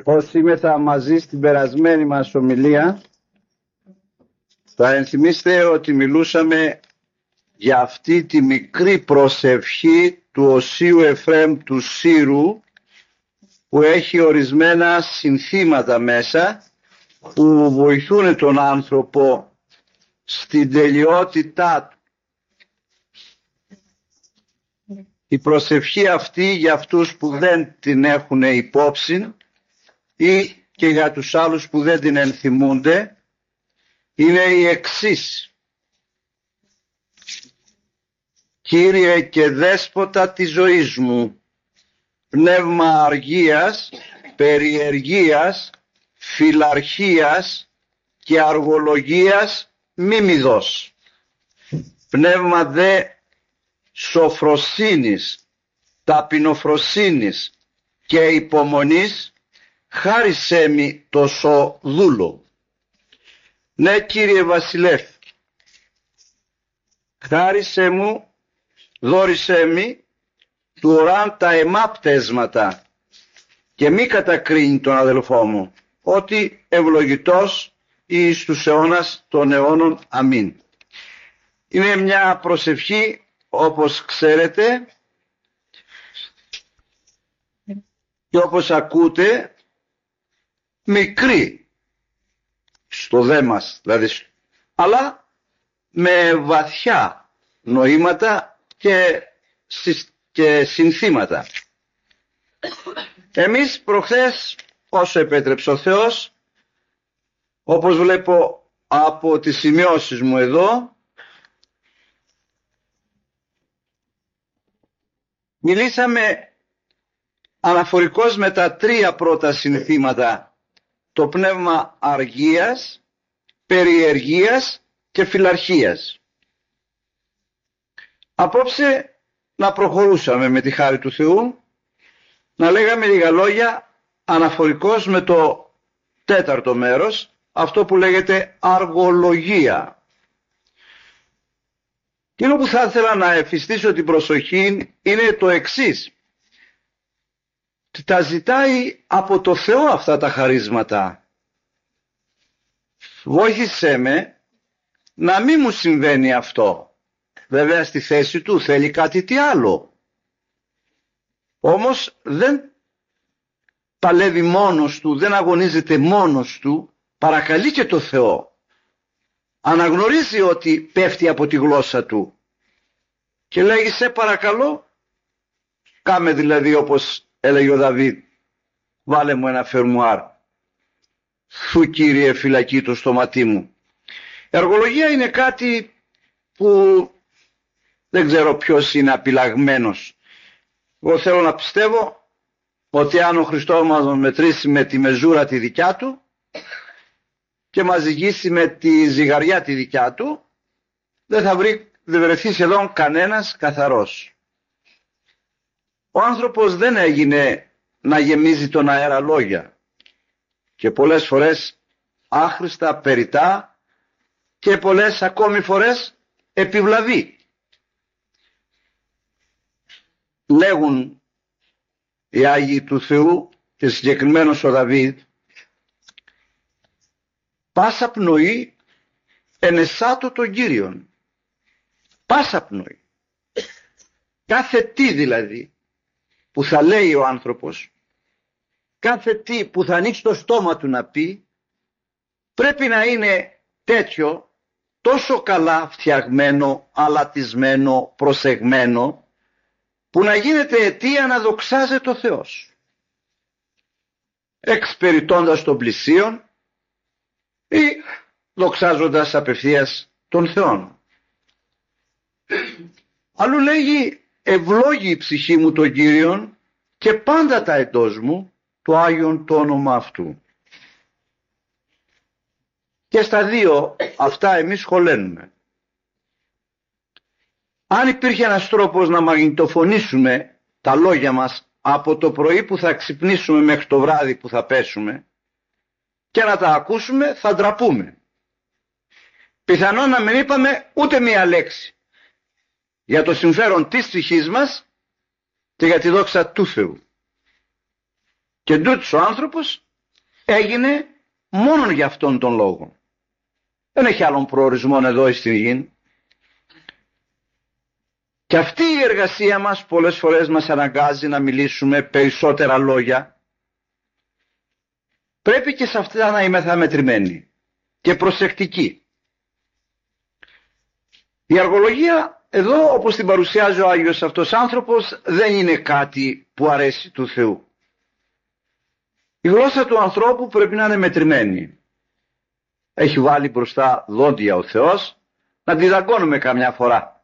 Όσοι ήμεθα μαζί στην περασμένη μας ομιλία, θα ενθυμίστε ότι μιλούσαμε για αυτή τη μικρή προσευχή του Οσίου Εφραίμ του Σύρου, που έχει ορισμένα συνθήματα μέσα που βοηθούν τον άνθρωπο στην τελειότητά του. Η προσευχή αυτή για αυτούς που δεν την έχουν υπόψη ή και για τους άλλους που δεν την ενθυμούνται είναι η εξής: Κύριε και Δέσποτα της ζωής μου, πνεύμα αργίας, περιεργίας, φιλαρχίας και αργολογίας μη μη δώσ. Πνεύμα δε σοφροσύνης, ταπεινοφροσύνης και υπομονής, χάρισέ μη τόσο δούλο. Ναι, Κύριε Βασιλεύ, χάρισέ μου, δώρισέ μη του οράν τα εμάπτεσματα και μη κατακρίνει τον αδελφό μου, ότι ευλογητός εις τους αιώνας των αιώνων. Αμήν. Είναι μια προσευχή, όπως ξέρετε και όπως ακούτε, μικρή στο δε μας, δηλαδή, αλλά με βαθιά νοήματα και συνθήματα. Εμείς προχθές, όσο επέτρεψε ο Θεός, όπως βλέπω από τις σημειώσεις μου εδώ, μιλήσαμε αναφορικώς με τα τρία πρώτα συνθήματα: το πνεύμα αργίας, περιεργίας και φιλαρχίας. Απόψε να προχωρούσαμε με τη χάρη του Θεού, να λέγαμε λίγα λόγια αναφορικώς με το τέταρτο μέρος, αυτό που λέγεται αργολογία. Εκείνο που θα ήθελα να εφιστήσω την προσοχή είναι το εξής: τα ζητάει από το Θεό αυτά τα χαρίσματα. Βοήθησέ με να μην μου συμβαίνει αυτό. Βέβαια στη θέση του θέλει κάτι τι άλλο. Όμως δεν παλεύει μόνος του, δεν αγωνίζεται μόνος του, παρακαλεί και το Θεό. Αναγνωρίζει ότι πέφτει από τη γλώσσα του και λέγει: σε παρακαλώ, κάμε δηλαδή όπως έλεγε ο Δαβίδ, βάλε μου ένα φερμουάρ. Σου, Κύριε, φυλακή το στόματί μου. Η αργολογία είναι κάτι που δεν ξέρω ποιος είναι απειλαγμένος. Εγώ θέλω να πιστεύω ότι αν ο Χριστός μας μετρήσει με τη μεζούρα τη δικιά του και μας ζυγίσει με τη ζυγαριά τη δικιά του, δεν θα βρεθεί σχεδόν κανένας καθαρός. Ο άνθρωπος δεν έγινε να γεμίζει τον αέρα λόγια, και πολλές φορές άχρηστα, περιτά, και πολλές ακόμη φορές επιβλαβή. Λέγουν οι Άγιοι του Θεού, και συγκεκριμένος ο Δαβίδ: πάσα πνοή ενεσάτω τον Κύριον. Πάσα πνοή. Κάθε τι δηλαδή που θα λέει ο άνθρωπος, κάθε τι που θα ανοίξει το στόμα του να πει, πρέπει να είναι τέτοιο, τόσο καλά φτιαγμένο, αλατισμένο, προσεγμένο, που να γίνεται αιτία να δοξάζεται ο Θεός, εξπεριτώντας τον πλησίον ή δοξάζοντας απευθείας τον Θεόν. Αλλού λέγει: ευλόγει η ψυχή μου τον Κύριον και πάντα τα εντός μου το Άγιον το όνομα αυτού. Και στα δύο αυτά εμείς χωλένουμε. Αν υπήρχε ένας τρόπος να μαγνητοφωνήσουμε τα λόγια μας από το πρωί που θα ξυπνήσουμε μέχρι το βράδυ που θα πέσουμε και να τα ακούσουμε, θα ντραπούμε. Πιθανόν να μην είπαμε ούτε μία λέξη για το συμφέρον της ψυχής μας και για τη δόξα του Θεού. Και τούτος ο άνθρωπος έγινε μόνον για αυτόν τον λόγο. Δεν έχει άλλον προορισμό εδώ στην γη. Και αυτή η εργασία μας πολλές φορές μας αναγκάζει να μιλήσουμε περισσότερα λόγια. Πρέπει και σε αυτά να είμαστε μετρημένοι και προσεκτικοί. Η αργολογία εδώ, όπως την παρουσιάζει ο Άγιος αυτός άνθρωπος, δεν είναι κάτι που αρέσει του Θεού. Η γλώσσα του ανθρώπου πρέπει να είναι μετρημένη. Έχει βάλει μπροστά δόντια ο Θεός να τη δαγκώνουμε καμιά φορά.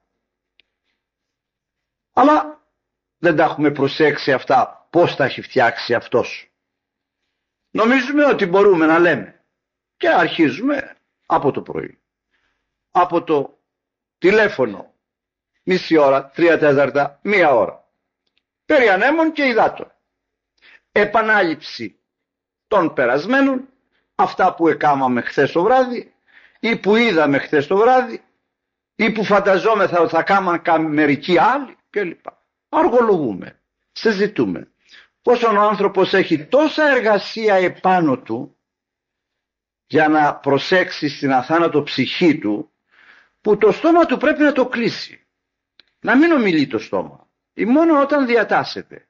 Αλλά δεν τα έχουμε προσέξει αυτά, πώς τα έχει φτιάξει αυτός. Νομίζουμε ότι μπορούμε να λέμε και αρχίζουμε από το πρωί. Από το τηλέφωνο, μισή ώρα, 3/4, 1 ώρα. Περί ανέμων και υδάτων. Επανάληψη των περασμένων, αυτά που εκάμαμε χθες το βράδυ ή που είδαμε χθες το βράδυ ή που φανταζόμεθα ότι θα κάμαν μερικοί άλλοι κλπ. Αργολογούμε, συζητούμε. Πόσον ο άνθρωπος έχει τόσα εργασία επάνω του για να προσέξει στην αθάνατο ψυχή του, που το στόμα του πρέπει να το κλείσει. Να μην ομιλεί το στόμα ή μόνο όταν διατάσσεται.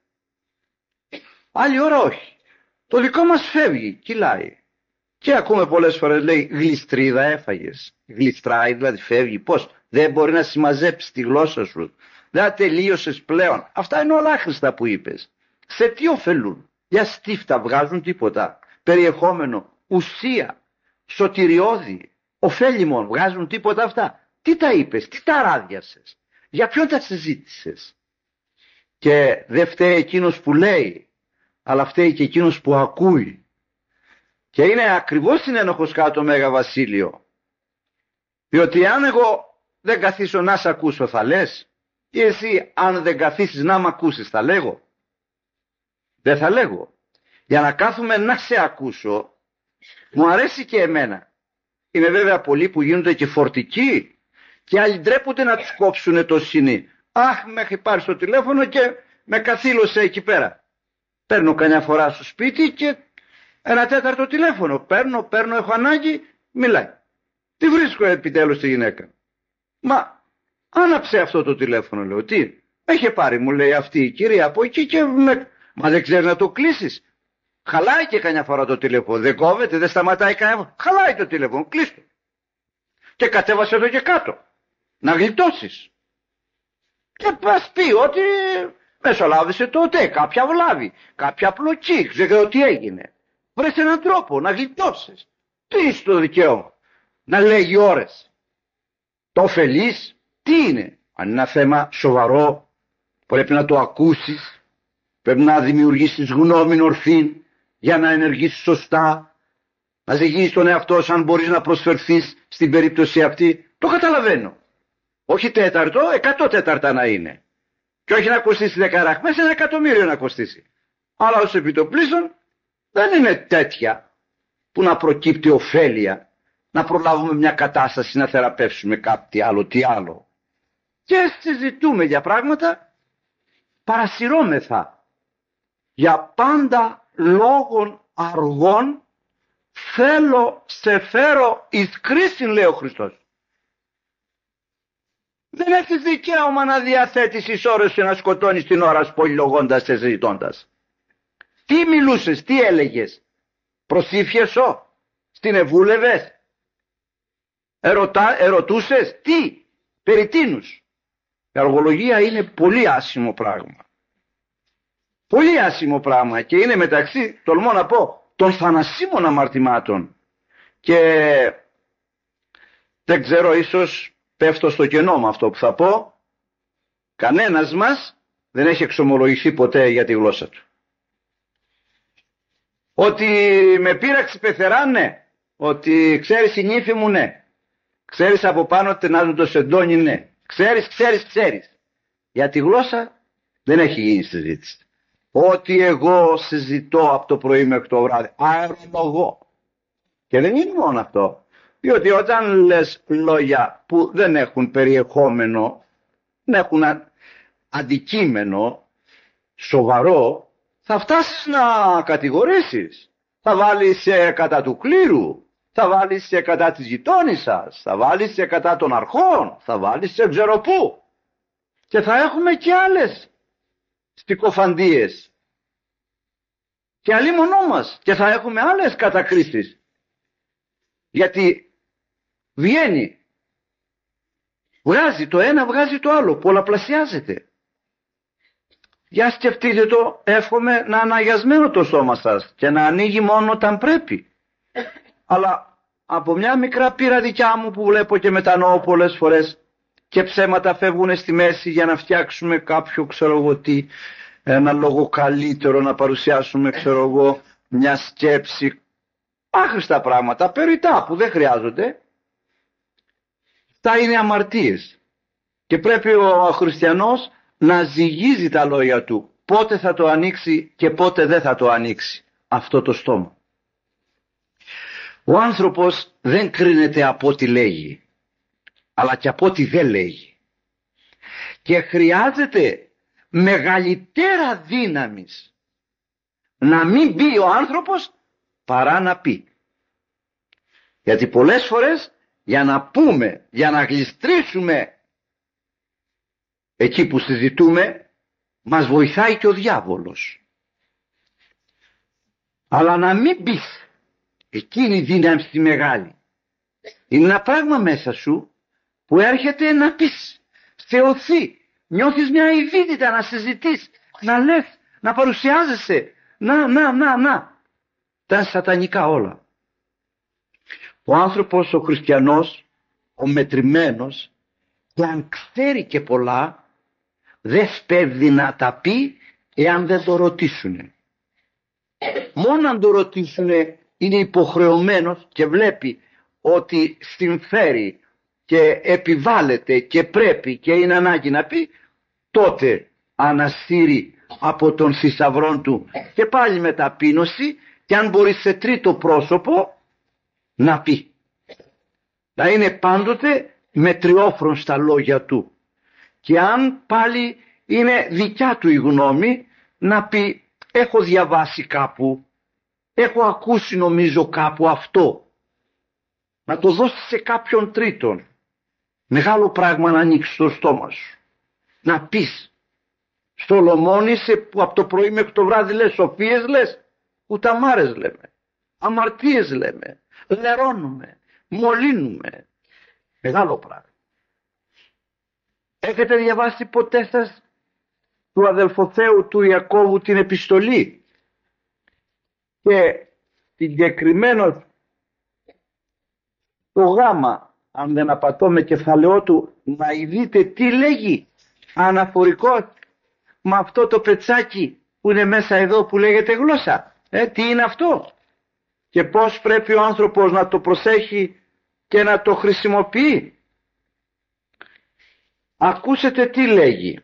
Άλλη ώρα όχι. Το δικό μας φεύγει, κυλάει. Και ακούμε πολλές φορές λέει γλιστρίδα έφαγες. Γλιστράει δηλαδή, φεύγει. Πώς? Δεν μπορεί να συμμαζέψει τη γλώσσα σου. Δεν τελείωσες πλέον. Αυτά είναι όλα άχρηστα που είπες. Σε τι ωφελούν? Για στίφτα βγάζουν τίποτα. Περιεχόμενο, ουσία, σωτηριώδη, ωφέλιμον βγάζουν τίποτα αυτά. Τι τα είπες, τι τα ράδιασες, για ποιον τα συζήτησες? Και δεν φταίει εκείνος που λέει, αλλά φταίει και εκείνος που ακούει. Και είναι ακριβώς συνένοχος κάτω Μέγα Βασίλειο. Διότι αν εγώ δεν καθίσω να σε ακούσω θα λες, ή εσύ αν δεν καθίσεις να μ' ακούσεις θα λέγω? Δεν θα λέγω. Για να κάθομαι να σε ακούσω, μου αρέσει και εμένα. Είναι βέβαια πολλοί που γίνονται και φορτικοί και άλλοι ντρέπονται να τους κόψουν το σινί. Αχ, με έχει πάρει στο τηλέφωνο και με καθήλωσε εκεί πέρα. Παίρνω καμιά φορά στο σπίτι και 1/4 τηλέφωνο. Παίρνω, έχω ανάγκη, μιλάει. Τι βρίσκω επιτέλους τη γυναίκα? Μα άναψε αυτό το τηλέφωνο, λέω. Τι? Έχει πάρει, μου λέει αυτή η κυρία από εκεί και Μα δεν ξέρει να το κλείσεις? Χαλάει και καμιά φορά το τηλέφωνο. Δεν κόβεται, δεν σταματάει καμιά φορά. Χαλάει το τηλέφωνο, κλείστο. Και κατέβασε εδώ και κάτω. Να γλιτώσεις. Και πας πει ότι μεσολάβησε τότε κάποια βλάβη, κάποια πλοκή, ξέρω τι έγινε. Βρες έναν τρόπο να γλιτώσεις. Τι είναι το δικαίωμα? Να λέγει ώρες. Το ωφελείς? Τι είναι? Αν είναι ένα θέμα σοβαρό, πρέπει να το ακούσεις. Πρέπει να δημιουργήσεις γνώμη ορθή για να ενεργήσεις σωστά. Να ζυγίσεις τον εαυτό σου αν μπορείς να προσφερθείς στην περίπτωση αυτή. Το καταλαβαίνω. Όχι 4, 100 να είναι. Και όχι να κοστίσει 10 ραχμές, 1.000.000 να κοστίσει. Αλλά ως επιτοπλίστων δεν είναι τέτοια που να προκύπτει ωφέλεια, να προλάβουμε μια κατάσταση, να θεραπεύσουμε κάτι άλλο, τι άλλο. Και συζητούμε για πράγματα, παρασυρώμεθα. Για πάντα λόγων αργών θέλω σε φέρω εις κρίσιν, λέει ο Χριστός. Δεν έχεις δικαίωμα να διαθέτεις τις ώρες και να σκοτώνεις την ώρα σου πολυλογώντας και συζητώντας. Τι μιλούσες, τι έλεγες? Προσήφιεσαι, στην εβούλευες, ερωτούσες, τι, περί τίνους? Η αργολογία είναι πολύ άσχημο πράγμα. Πολύ άσχημο πράγμα και είναι μεταξύ, τολμώ να πω, των θανασίμων αμαρτημάτων. Και δεν ξέρω, ίσως πέφτω στο κενό με αυτό που θα πω. Κανένας μας δεν έχει εξομολογηθεί ποτέ για τη γλώσσα του. Ότι με πείραξε πεθερά, ναι. Ότι ξέρεις η νύφη μου, ναι. Ξέρεις από πάνω τενάζουν το σεντόνι, ναι. Ξέρεις. Για τη γλώσσα δεν έχει γίνει συζήτηση. Ότι εγώ συζητώ από το πρωί μέχρι το βράδυ, αερολογώ. Και δεν είναι μόνο αυτό. Διότι όταν λες λόγια που δεν έχουν περιεχόμενο, δεν έχουν αντικείμενο σοβαρό, θα φτάσεις να κατηγορήσεις. Θα βάλεις κατά του κλήρου, θα βάλεις κατά της γειτόνισσας, θα βάλεις κατά των αρχών, θα βάλεις ξέρω πού. Και θα έχουμε και άλλες στικοφαντίες. Και αλίμονό μας. Και θα έχουμε άλλες κατακρίσεις. Γιατί βγαίνει. Βγάζει το ένα, βγάζει το άλλο. Πολλαπλασιάζεται. Για σκεφτείτε το, εύχομαι να αναγιασμένο το σώμα σας και να ανοίγει μόνο όταν πρέπει. Αλλά από μια μικρά πείρα δικιά μου που βλέπω και μετανοώ πολλές φορές και ψέματα φεύγουν στη μέση για να φτιάξουμε κάποιο ξέρω εγώ τι, ένα λόγο καλύτερο, να παρουσιάσουμε ξέρω εγώ μια σκέψη, άχρηστα πράγματα, περιττά που δεν χρειάζονται. Τα είναι αμαρτίες και πρέπει ο χριστιανός να ζυγίζει τα λόγια του, πότε θα το ανοίξει και πότε δεν θα το ανοίξει αυτό το στόμα. Ο άνθρωπος δεν κρίνεται από ό,τι λέγει, αλλά και από ό,τι δεν λέγει. Και χρειάζεται μεγαλύτερα δύναμης να μην πει ο άνθρωπος παρά να πει. Γιατί πολλές φορές για να πούμε, για να γλιστρήσουμε εκεί που συζητούμε, μας βοηθάει και ο διάβολος. Αλλά να μην πεις, εκείνη η δύναμη στη μεγάλη. Είναι ένα πράγμα μέσα σου που έρχεται να πεις, σε οθεί, νιώθεις μια ειδίτητα να συζητείς, να λες, να παρουσιάζεσαι, να. Τα είναι σατανικά όλα. Ο άνθρωπος, ο χριστιανός, ο μετρημένος, και αν ξέρει και πολλά, δεν σπέβδει να τα πει εάν δεν το ρωτήσουνε. Μόνο αν το ρωτήσουνε είναι υποχρεωμένος και βλέπει ότι συμφέρει και επιβάλλεται και πρέπει και είναι ανάγκη να πει, τότε ανασύρει από τον θησαυρόν του και πάλι με ταπείνωση, και αν μπορεί σε τρίτο πρόσωπο να πει. Να είναι πάντοτε μετριόφρον στα λόγια του. Και αν πάλι είναι δικιά του η γνώμη, να πει, έχω διαβάσει κάπου, έχω ακούσει νομίζω κάπου αυτό. Να το δώσει σε κάποιον τρίτον. Μεγάλο πράγμα να ανοίξει το στόμα σου. Να πεις. Στο λομόνισε που από το πρωί μέχρι το βράδυ λες σοφίες λες, κουταμάρες λέμε, αμαρτίες λέμε, λερώνουμε, μολύνουμε. Μεγάλο πράγμα. Έχετε διαβάσει ποτέ σας του αδελφοθέου του Ιακώβου την επιστολή? Και συγκεκριμένος το γάμα, αν δεν απατώ με κεφαλαιό του, να δείτε τι λέγει αναφορικός με αυτό το πετσάκι που είναι μέσα εδώ που λέγεται γλώσσα. Τι είναι αυτό και πώς πρέπει ο άνθρωπος να το προσέχει και να το χρησιμοποιεί. Ακούσετε τι λέγει.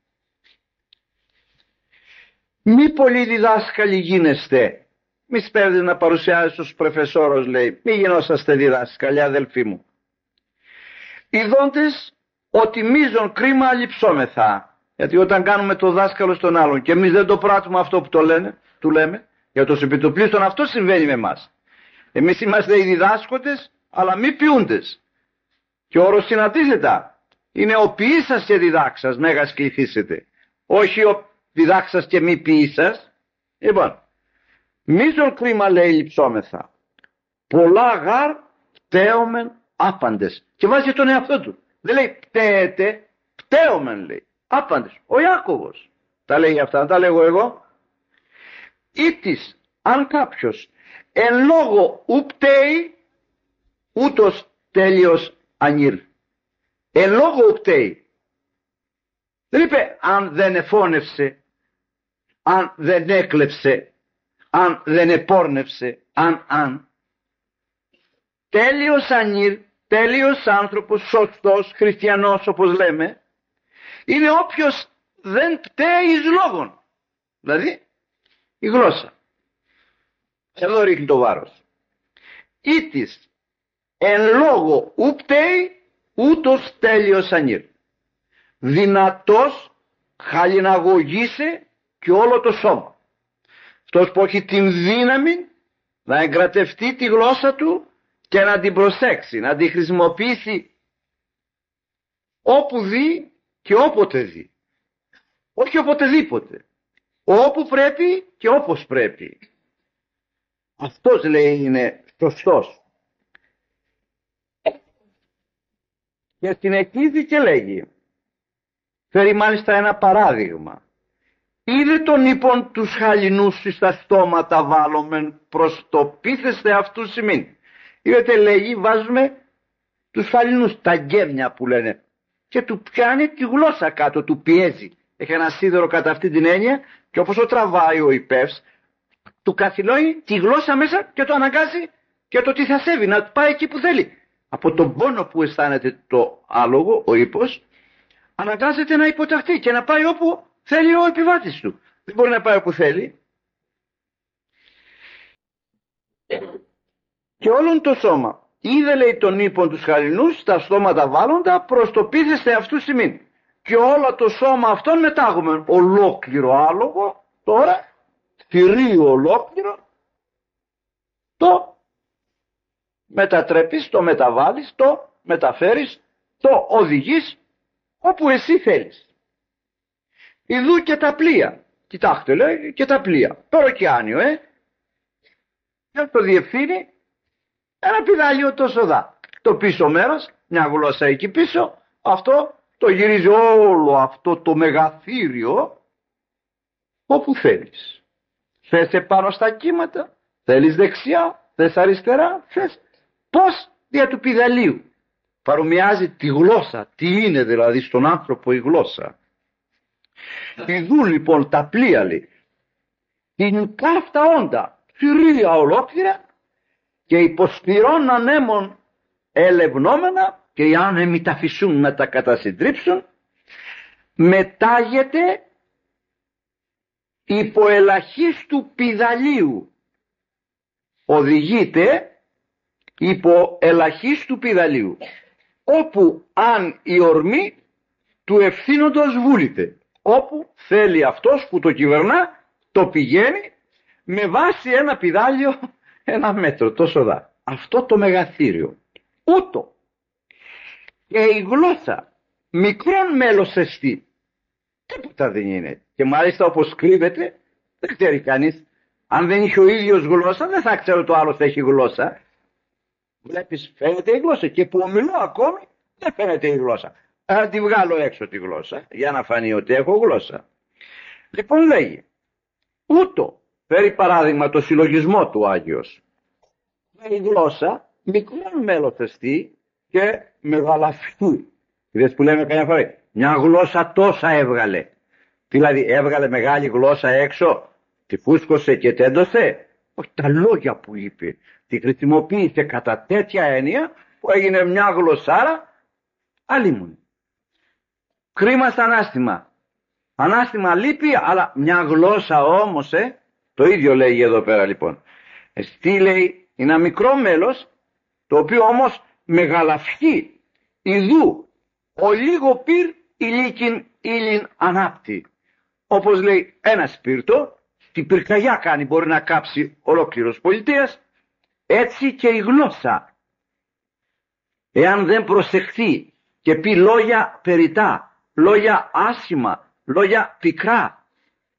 Μη πολύ διδάσκαλοι γίνεστε. Μη σπέβδετε να παρουσιάζετε ως προφεσόρος, λέει. Μη γινόσαστε διδάσκαλοι, αδελφοί μου. Ιδώντες ότι μείζον κρίμα λειψόμεθα. Γιατί όταν κάνουμε το δάσκαλο στον άλλον και εμείς δεν το πράττουμε αυτό που του λέμε, για το επιτοπλίστων, αυτό συμβαίνει με εμάς. Εμείς είμαστε οι διδάσκοντες, αλλά μη ποιούντες. Και ο όρος είναι αντίθετα. Είναι ο ποιήσας και διδάξας, μέγας και ηθήσετε. Όχι ο διδάξας και μη ποιήσας. Λοιπόν, μείζον κρίμα λέει λειψόμεθα. Πολλά γάρ πταίωμεν άπαντες. Και βάζει τον εαυτό του. Δεν λέει πταίεται, πταίωμεν λέει. Άπαντες. Ο Ιάκωβος τα λέει αυτά, δεν τα λέγω εγώ. Ήτης, αν κάποιος εν λόγω ου πταίει, ούτως τέλειος ανήρ. Εν λόγω ου πταίει. Δεν είπε αν δεν εφώνευσε, αν δεν έκλεψε, αν δεν επόρνευσε, αν. Τέλειος ανήρ, τέλειος άνθρωπος, σωστός, χριστιανός όπως λέμε, είναι όποιος δεν πταίει εις λόγων. Δηλαδή η γλώσσα. Εδώ ρίχνει το βάρος. Ήτης εν λόγω ου πταίει, ούτως τέλειος ανήρ. Δυνατός χαλιναγωγήσε και όλο το σώμα. Αυτός που έχει την δύναμη να εγκρατευτεί τη γλώσσα του και να την προσέξει, να την χρησιμοποιήσει όπου δει και όποτε δει. Όχι οποτεδήποτε. Όπου πρέπει και όπως πρέπει. Αυτός λέει είναι σωστός. Και συνεχίζει και λέγει, φέρει μάλιστα ένα παράδειγμα. Είδε τον ύπον τους χαλινούς στα στόματα βάλομεν, προς το πείθεστε αυτούς ημίν. Είδατε, λέγει, βάζουμε τους χαλινούς, τα γκέμια που λένε, και του πιάνει τη γλώσσα κάτω, του πιέζει. Έχει ένα σίδερο κατά αυτή την έννοια και όπως το τραβάει ο υπεύς, του καθυλώνει τη γλώσσα μέσα και το αναγκάζει και το τυθασεύει να πάει εκεί που θέλει. Από τον πόνο που αισθάνεται το άλογο, ο ύπος, αναγκάζεται να υποταχθεί και να πάει όπου θέλει ο επιβάτης του. Δεν μπορεί να πάει όπου θέλει. Και όλον το σώμα. Είδε, λέει, τον ύπον τους χαλινούς στα στόματα βάλλοντα, προς το πείθεστε αυτούς ημίν. Και όλο το σώμα αυτόν μετάγουμε. Ολόκληρο άλογο, τώρα, θηρίο ολόκληρο, το μετατρέπεις, το μεταβάλεις, το μεταφέρεις, το οδηγείς όπου εσύ θέλεις. Ιδού και τα πλοία. Κοιτάξτε, λέει, και τα πλοία. Το ωκεάνιο, και το διευθύνει ένα πηδάλιο τόσο δά. Το πίσω μέρος, μια γλώσσα εκεί πίσω, αυτό το γυρίζει όλο αυτό το μεγαθύριο όπου θέλεις. Θες επάνω στα κύματα, θέλεις δεξιά, θες αριστερά, θες πώς δια του πηδαλίου. Παρομοιάζει τη γλώσσα, τι είναι δηλαδή στον άνθρωπο η γλώσσα. Ιδού λοιπόν τα πλοία, λέει, την καύτα όντα, θηρία ολόκληρα και υποσπυρών ανέμων ελευνόμενα, και οι άνεμοι τα φυσούν να τα κατασυντρίψουν, μετάγεται υπό ελαχίστου πηδαλίου. Οδηγείται υπό ελαχίστου πηδαλίου, όπου αν η ορμή του ευθύνοντος βούληται. Όπου θέλει αυτός που το κυβερνά, το πηγαίνει με βάση ένα πηδάλιο, ένα μέτρο, τόσο δά. Αυτό το μεγαθύριο. Ούτω και η γλώσσα μικρόν μέλος εστί. Τίποτα δεν είναι. Και μάλιστα όπως κρύβεται, δεν ξέρει κανείς. Αν δεν είχε ο ίδιος γλώσσα, δεν θα ξέρω το άλλο έχει γλώσσα. Βλέπεις, φαίνεται η γλώσσα, και που ομιλώ ακόμη δεν φαίνεται η γλώσσα. Θα τη βγάλω έξω τη γλώσσα για να φανεί ότι έχω γλώσσα. Λοιπόν, λέγει, ούτω, φέρει παράδειγμα το συλλογισμό του Άγιος. Η γλώσσα μικρόν μέλος εστί και μεγαλαφτού. Είδες που λέμε καμιά φορά, μια γλώσσα τόσα έβγαλε. Δηλαδή έβγαλε μεγάλη γλώσσα έξω, τη φούσκωσε και τέντωσε. Όχι, τα λόγια που είπε, τη χρησιμοποίησε κατά τέτοια έννοια που έγινε μια γλωσσάρα αλίμονη. Κρίμα στα ανάστημα. Ανάστημα λείπει, αλλά μια γλώσσα όμως, το ίδιο λέγει εδώ πέρα λοιπόν. Τι λέει, είναι ένα μικρό μέλος, το οποίο όμως μεγαλαυχεί. Ιδού, ο λίγο πυρ ηλίκην ήλιν ανάπτει. Όπως λέει ένα σπίρτο, την πυρκαγιά κάνει, μπορεί να κάψει ολόκληρος πολιτείας, έτσι και η γλώσσα. Εάν δεν προσεχθεί και πει λόγια περιτά, λόγια άσχημα, λόγια πικρά,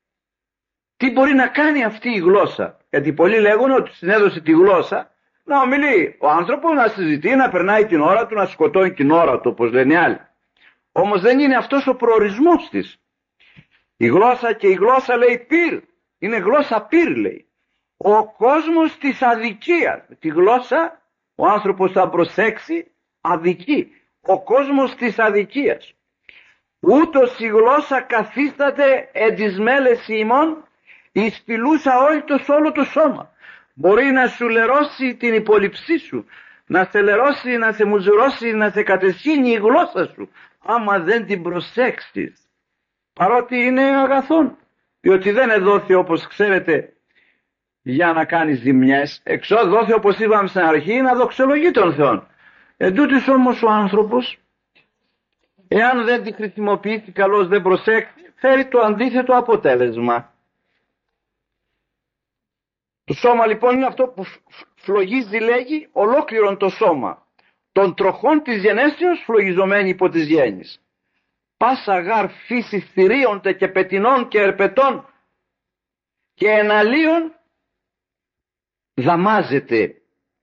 τι μπορεί να κάνει αυτή η γλώσσα? Γιατί πολλοί λέγουν ότι συνέδωσε τη γλώσσα να ομιλεί ο άνθρωπος, να συζητεί, να περνάει την ώρα του, να σκοτώνει την ώρα του, όπως λένε άλλοι. Όμως δεν είναι αυτός ο προορισμός της. Η γλώσσα, και η γλώσσα λέει πυρ, είναι γλώσσα πυρ, λέει. Ο κόσμος της αδικίας. Τη γλώσσα ο άνθρωπος θα προσέξει αδική. Ο κόσμος της αδικίας. Ούτως η γλώσσα καθίσταται εν της μέλες ημών, εις πηλούσα όλο το σώμα. Μπορεί να σου λερώσει την υπολοιψή σου, να σε λερώσει, να σε μουζουρώσει, να σε κατεσχύνει η γλώσσα σου, άμα δεν την προσέξεις. Παρότι είναι αγαθόν, διότι δεν εδόθη, όπως ξέρετε, για να κάνει ζημιές. Εξώ δόθη, όπως είπαμε στην αρχή, να δοξολογεί τον Θεό. Εν τούτης όμως ο άνθρωπος, εάν δεν τη χρησιμοποιήσει καλώς, δεν προσέξει, φέρει το αντίθετο αποτέλεσμα. Το σώμα λοιπόν είναι αυτό που φλογίζει, λέγει, ολόκληρον το σώμα. Των τροχών της γενέσεως φλογιζομένη υπό της γέννης. Πάσα γάρ φύση θηρίονται και πετινών και ερπετών και εναλίων δαμάζεται.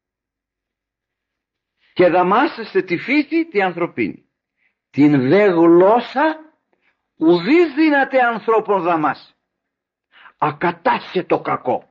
Και δαμάσεστε τη φύση τη ανθρωπίνη. Την δε γλώσσα ουδείς δύναται ανθρώπων δαμάσει. Ακατάσχε το κακό.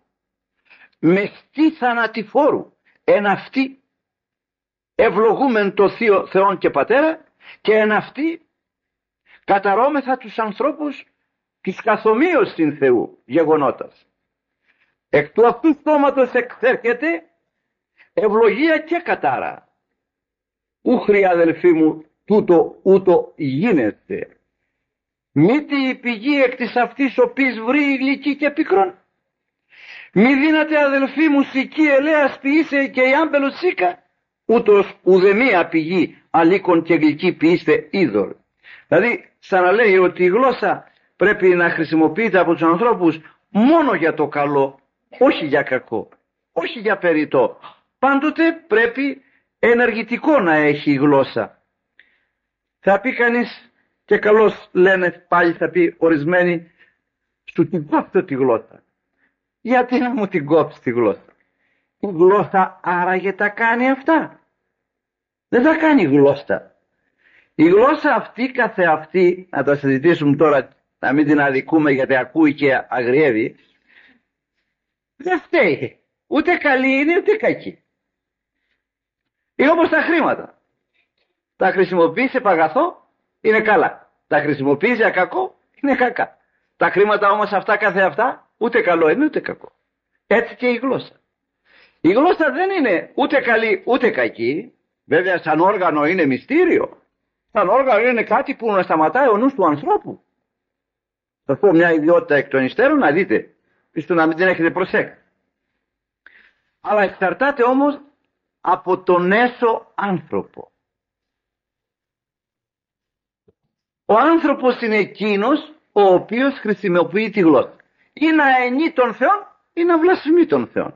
Μεστή θανατηφόρου εν αυτή ευλογούμεν το Θείο Θεόν και Πατέρα και εν αυτή καταρώμεθα τους ανθρώπους της καθομοίως στην Θεού γεγονότας. Εκ του αυτού στόματος εξέρχεται ευλογία και κατάρα. Ούχρη αδελφοί μου τούτο ούτω γίνεται. Μήτι η πηγή εκ της αυτής οποίς βρει γλυκή και πικρόν. Μη δύναται αδελφοί μου σική ελέας ποιήσε και η άμπελος σίκα. Ούτως ουδεμία πηγή αλήκον και γλυκή ποιήστε είδωρ. Δηλαδή σαν να λέει ότι η γλώσσα πρέπει να χρησιμοποιείται από τους ανθρώπους μόνο για το καλό, όχι για κακό, όχι για περιττό. Πάντοτε πρέπει ενεργητικό να έχει η γλώσσα. Θα πει κανείς, και καλώς λένε πάλι, θα πει ορισμένοι, σου την κόψω τη γλώσσα. Γιατί να μου την κόψει τη γλώσσα? Η γλώσσα άραγε τα κάνει αυτά? Δεν τα κάνει η γλώσσα. Η γλώσσα αυτή καθεαυτή, να τα συζητήσουμε τώρα, να μην την αδικούμε γιατί ακούει και αγριεύει, δεν φταίει. Ούτε καλή είναι ούτε κακή. Είναι όπως τα χρήματα. Τα χρησιμοποιείς σε παγαθό, είναι καλά. Τα χρησιμοποιείς για κακό, είναι κακά. Τα χρήματα όμως αυτά καθεαυτά, ούτε καλό είναι ούτε κακό. Έτσι και η γλώσσα. Η γλώσσα δεν είναι ούτε καλή ούτε κακή. Βέβαια σαν όργανο είναι μυστήριο. Σαν όργανο είναι κάτι που να σταματάει ο νους του ανθρώπου. Θα πω μια ιδιότητα εκ των υστέρων να δείτε. Πίστο να μην την έχετε προσέξει. Αλλά εξαρτάται όμως από τον έσω άνθρωπο. Ο άνθρωπος είναι εκείνος ο οποίος χρησιμοποιεί τη γλώσσα. Ή να ενεί τον Θεό ή να βλασφημεί τον Θεό.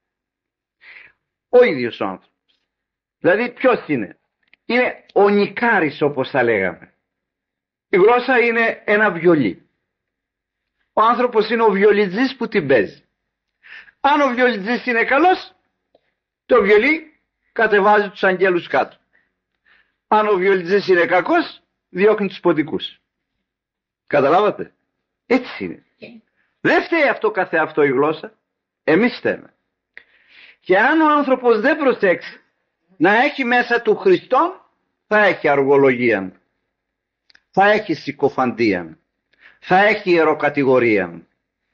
Ο ίδιος ο άνθρωπος. Δηλαδή ποιος είναι? Είναι ο νικάρης όπως θα λέγαμε. Η γλώσσα είναι ένα βιολί. Ο άνθρωπος είναι ο βιολιτζής που την παίζει. Αν ο βιολιτζής είναι καλός, το βιολί κατεβάζει τους αγγέλους κάτω. Αν ο βιολιτζής είναι κακός, διώχνει τους ποντικούς. Καταλάβατε? Έτσι είναι. Δεν φταίει αυτό καθεαυτό η γλώσσα. Εμείς φταίμε. Και αν ο άνθρωπος δεν προσέξει να έχει μέσα του Χριστόν, θα έχει αργολογία, θα έχει συκοφαντία, θα έχει ιεροκατηγορία.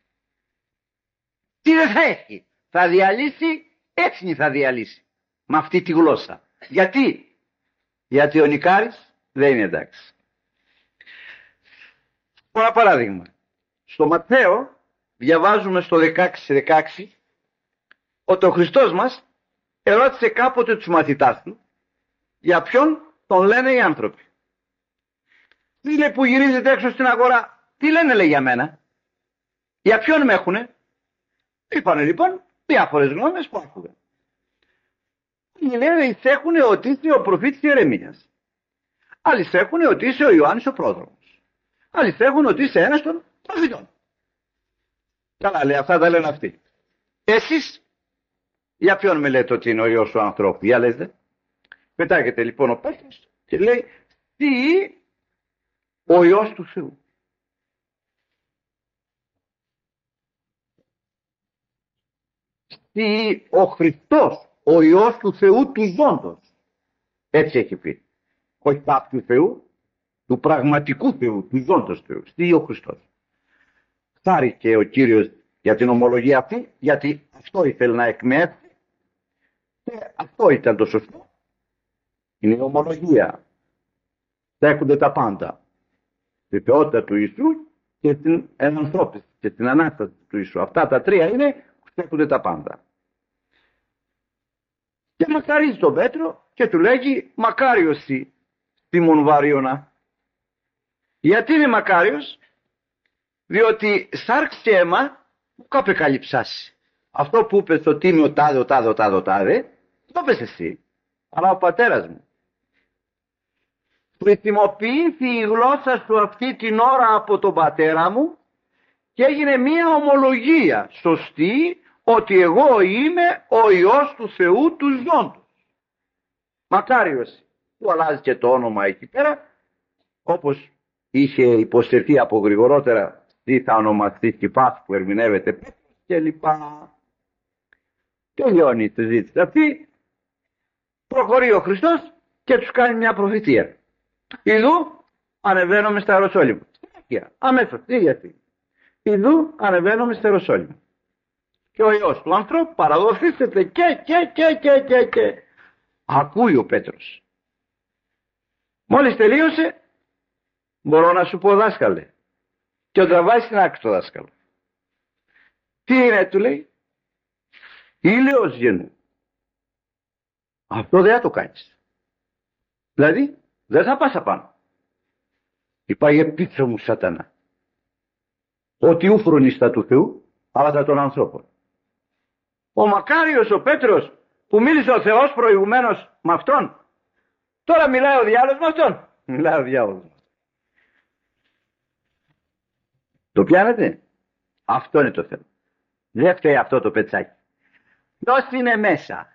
Τι δεν θα έχει? Θα διαλύσει, έτσι θα διαλύσει. Με αυτή τη γλώσσα. Γιατί? Γιατί ο νικάρης δεν είναι εντάξει. Ένα παράδειγμα. Στο Ματθαίο διαβάζουμε στο 16 ότι ο Χριστός μας ερώτησε κάποτε τους μαθητάς του για ποιον τον λένε οι άνθρωποι. Τι λέει που γυρίζετε έξω στην αγορά? Τι λένε, λέει, για μένα? Για ποιον με έχουνε? Είπανε λοιπόν διάφορες γνώμες που άκουγαν. Λένε εισέχουνε ότι είσαι ο προφήτης Ιερεμίας. Άλλοι εισέχουνε ότι είσαι ο Ιωάννης ο πρόδρομος. Άλλοι εισέχουνε ότι είσαι ένας των προφητών. Καλά, λέει, αυτά τα λένε αυτοί. Εσείς για ποιον με λέτε ότι είναι ο Υιός του ανθρώπου? Για λέτε. Πετάγεται λοιπόν ο Πέτρος και λέει τι ο Υιός του Θεού. Τι ο Χριστός, ο Υιός του Θεού του ζώντος. Έτσι έχει πει. Όχι κάποιου Θεού, του πραγματικού Θεού, του ζώντος Θεού. Τι ο Χριστός. Χάρηκε ο Κύριος για την ομολογία αυτή, γιατί αυτό ήθελε να εκμεύσει και αυτό ήταν το σωστό. Είναι η ομολογία. Στέκονται τα πάντα. Την ποιότητα του Ιησού και την ενανθρώπιση και την Ανάσταση του Ιησού. Αυτά τα τρία είναι που στέκονται τα πάντα. Και μακαρίζει τον Πέτρο και του λέγει μακάριος εσύ Σίμων Βαριώνα. Γιατί είναι μακάριος? Διότι σάρξ και αίμα που κάπε καλυψάσει. Αυτό που είπε στο τίμιο τάδε, ο τάδε, ο τάδε, ο τάδε, το είπες εσύ, αλλά ο πατέρας μου. Χρησιμοποιήθη η γλώσσα σου αυτή την ώρα από τον πατέρα μου και έγινε μία ομολογία σωστή ότι εγώ είμαι ο Υιός του Θεού του Ζώντος. Μακάριος, του αλλάζει και το όνομα εκεί πέρα, όπως είχε υποσχεθεί από γρηγορότερα τι θα ονομαστεί Κιπάς που ερμηνεύεται και λοιπά. Τελειώνει η συζήτηση αυτή, προχωρεί ο Χριστός και τους κάνει μια προφητεία. Ιδού ανεβαίνουμε στα Ιεροσόλυμα. Αμέσως, ίδια στιγμή. Ιδού ανεβαίνουμε στα Ιεροσόλυμα. Και ο Υιός του ανθρώπου παραδοθήσεται και. Ακούει ο Πέτρος. Μόλις τελείωσε, μπορώ να σου πω δάσκαλε. Και ο τραβάει στην άκρη το δάσκαλο. Τι είναι, του λέει. Ήλαιος γεννού. Αυτό δεν θα το κάνεις. Δηλαδή δεν θα πας απάνω. Είπα πίσω μου σατανά. Ότι ου φρονίστα του Θεού αλλά τα των ανθρώπων. Ο μακάριος ο Πέτρος που μίλησε ο Θεός προηγουμένως με αυτόν, τώρα μιλάει ο διάολος με αυτόν. Μιλάει ο διάολος. Το πιάνετε? Αυτό είναι το θέμα. Δεν φταίει αυτό το πετσάκι. Ποιος είναι μέσα?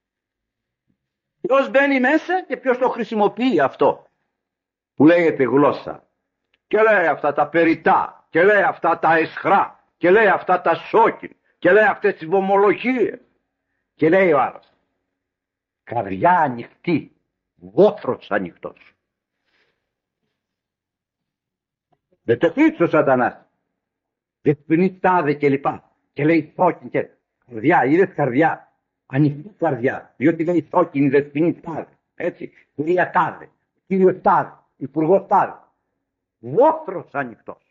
Ποιος μπαίνει μέσα και ποιος το χρησιμοποιεί αυτό που λέγεται γλώσσα και λέει αυτά τα περιτά και λέει αυτά τα εσχρά και λέει αυτά τα σόκιν και λέει αυτές τις βομολογίες και λέει ο άλλος καρδιά ανοιχτή, βόθρος ανοιχτός. Δεν τεφύτησε ο σατανάς, δεν σπινεί τάδε και λοιπά και λέει σόκιν και καρδιά, είδες καρδιά, ανοιχτή καρδιά, διότι λέει σόκιν δεν σπινεί τάδε, έτσι, κυρία τάδε, κύριος τάδε, υπουργός τάδε, βόθρος ανοιχτός.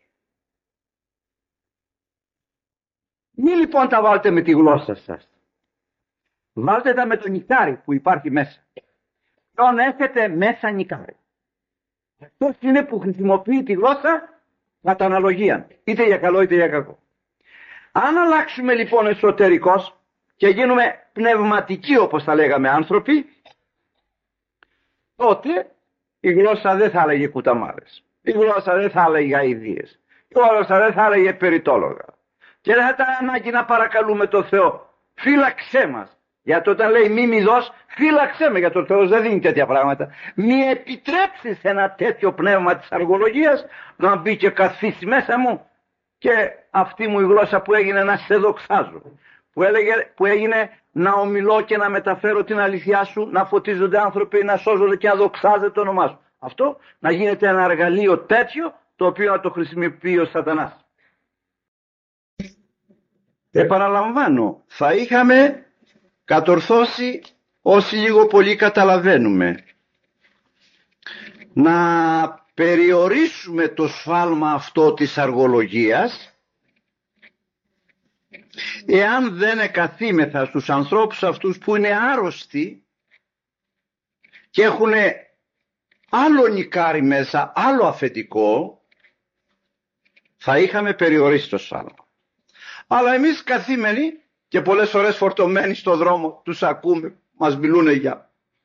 Μη λοιπόν τα βάλτε με τη γλώσσα σας. Βάλτε τα με το νικάρι που υπάρχει μέσα. Ποιον έχετε μέσα νικάρι. Αυτός είναι που χρησιμοποιεί τη γλώσσα κατά αναλογία. Είτε για καλό είτε για κακό. Αν αλλάξουμε λοιπόν εσωτερικώς και γίνουμε πνευματικοί όπως τα λέγαμε άνθρωποι, τότε η γλώσσα δεν θα έλεγε κουταμάρες. Η γλώσσα δεν θα έλεγε αηδίες. Η γλώσσα δεν θα έλεγε περιτόλογα. Και δεν θα ήταν ανάγκη να παρακαλούμε το Θεό. Φύλαξέ μας. Γιατί όταν λέει μη μη δώσ, φύλαξέ με, γιατί ο Θεός δεν δίνει τέτοια πράγματα. Μη επιτρέψεις ένα τέτοιο πνεύμα της αργολογίας να μπει και καθίσει μέσα μου και αυτή μου η γλώσσα που έγινε να σε δοξάζω. Που έγινε να ομιλώ και να μεταφέρω την αληθειά σου, να φωτίζονται άνθρωποι, να σώζονται και να δοξάζεται το όνομά σου. Αυτό να γίνεται ένα εργαλείο τέτοιο το οποίο να το χρησιμοποιεί ο σατανάς. Επαναλαμβάνω, θα είχαμε κατορθώσει όσοι λίγο πολύ καταλαβαίνουμε να περιορίσουμε το σφάλμα αυτό της αργολογίας εάν δεν εκαθήμεθα στους ανθρώπους αυτούς που είναι άρρωστοι και έχουν άλλο νικάρι μέσα, άλλο αφεντικό, θα είχαμε περιορίσει το σφάλμα. Αλλά εμείς καθήμενοι και πολλές φορές φορτωμένοι στο δρόμο τους ακούμε, μας μιλούνε για.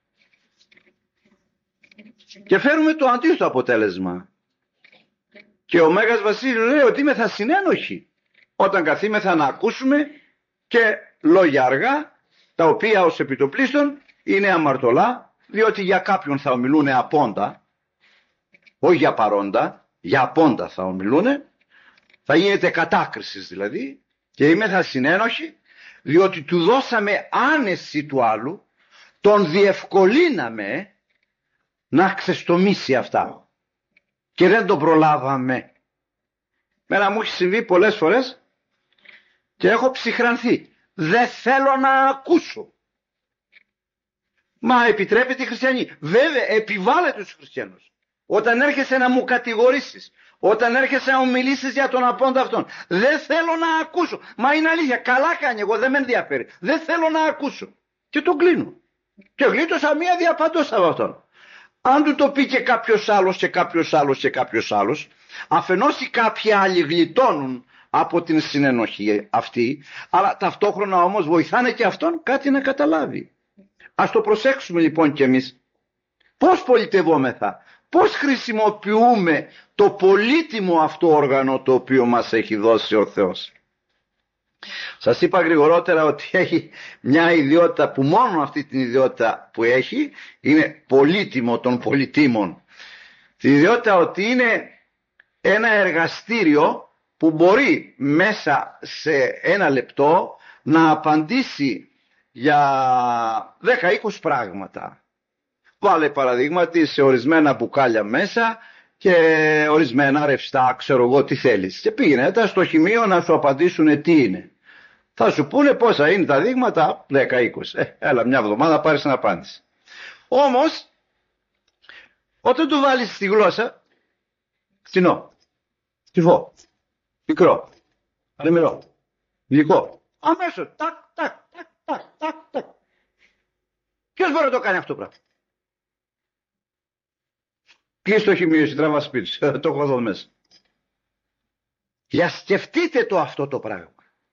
Και φέρουμε το αντίθετο αποτέλεσμα. Και ο Μέγας Βασίλειος λέει ότι είμεθα συνένοχοι όταν καθήμεθα να ακούσουμε και λόγια αργά, τα οποία ως επιτοπλίστων είναι αμαρτωλά, διότι για κάποιον θα ομιλούνε απόντα, όχι για παρόντα, για απόντα θα ομιλούνε, θα γίνεται κατάκρισης δηλαδή, και είμεθα συνένοχοι, διότι του δώσαμε άνεση του άλλου, τον διευκολύναμε να ξεστομίσει αυτά και δεν τον προλάβαμε. Μένα μου έχει συμβεί πολλές φορές και έχω ψυχρανθεί. Δεν θέλω να ακούσω. Μα επιτρέπεται οι χριστιανοί? Βέβαια επιβάλλεται στους χριστιανούς. Όταν έρχεσαι να μου κατηγορήσεις, όταν έρχεσαι να μου μιλήσεις για τον απόντα αυτόν, δεν θέλω να ακούσω. Μα είναι αλήθεια, καλά κάνει, εγώ δεν με ενδιαφέρει. Δεν θέλω να ακούσω. Και τον κλείνω. Και γλίτωσα μία διαπαντός από αυτόν. Αν του το πει και κάποιος άλλος και κάποιος άλλος και κάποιος άλλος, αφενός οι κάποιοι άλλοι γλιτώνουν από την συνενοχή αυτή, αλλά ταυτόχρονα όμως βοηθάνε και αυτόν κάτι να καταλάβει. Ας το προσέξουμε λοιπόν κι εμείς. Πώς πολιτευόμεθα, πώς χρησιμοποιούμε το πολύτιμο αυτό όργανο το οποίο μας έχει δώσει ο Θεός. Σας είπα γρηγορότερα ότι έχει μια ιδιότητα που μόνο αυτή την ιδιότητα που έχει είναι πολύτιμο των πολυτίμων. Την ιδιότητα ότι είναι ένα εργαστήριο που μπορεί μέσα σε ένα λεπτό να απαντήσει για 10-20 πράγματα. Βάλε παραδείγματι σε ορισμένα μπουκάλια μέσα και ορισμένα ρευστά, ξέρω εγώ τι θέλεις. Και πήγαινε στο χημείο να σου απαντήσουν τι είναι. Θα σου πούνε πόσα είναι τα δείγματα, 10-20. Έλα μια εβδομάδα πάρεις την απάντηση. Όμως, όταν το βάλεις στη γλώσσα, ξινό, στιβό, πικρό, αρεμηρό, γλυκό, αμέσως, τάκ, τάκ, τάκ, τάκ, τάκ, τάκ. Ποιος μπορεί να το κάνει αυτό το πράγμα? Κλείς το χημείο, εσύ τραβάς σπίτι, το έχω εδώ μέσα. Για σκεφτείτε το αυτό το πράγμα.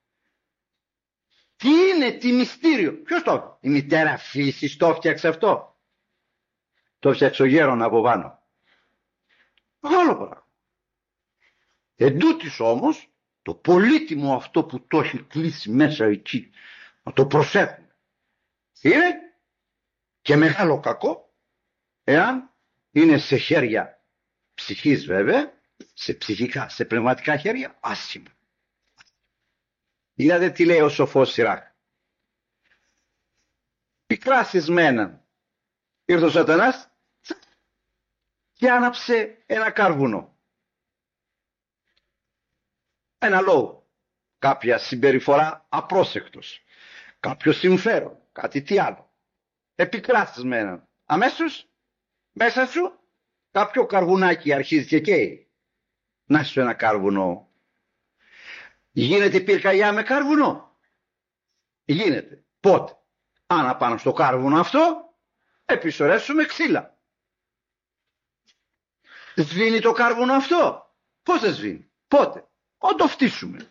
Τι είναι, τι μυστήριο. Ποιος το? Η μητέρα φύσης το φτιάξε αυτό? Το φτιάξε ο γέρον από πάνω? Άλλο πράγμα. Εν τούτης όμως, το πολύτιμο αυτό που το έχει κλείσει μέσα εκεί, να το προσέχουμε, είναι και μεγάλο κακό εάν είναι σε χέρια ψυχής βέβαια, σε ψυχικά, σε πνευματικά χέρια άσχημα. Είδατε τι λέει ο σοφός Σιράχ. Πικρά θυσμέναν ήρθε ο σατανάς και άναψε ένα κάρβουνο. Ένα λόγο, κάποια συμπεριφορά απρόσεκτος, κάποιο συμφέρον, κάτι τι άλλο. Πικρά θυσμέναν. Αμέσως μέσα σου κάποιο καρβουνάκι αρχίζει και καίει. Να σου ένα κάρβουνο. Γίνεται πυρκαγιά με κάρβουνο? Γίνεται. Πότε? Αν απάνω στο κάρβουνο αυτό επισορεύσουμε ξύλα. Σβήνει το κάρβουνο αυτό? Πώς θα σβήνει? Πότε? Όταν το φτύσουμε.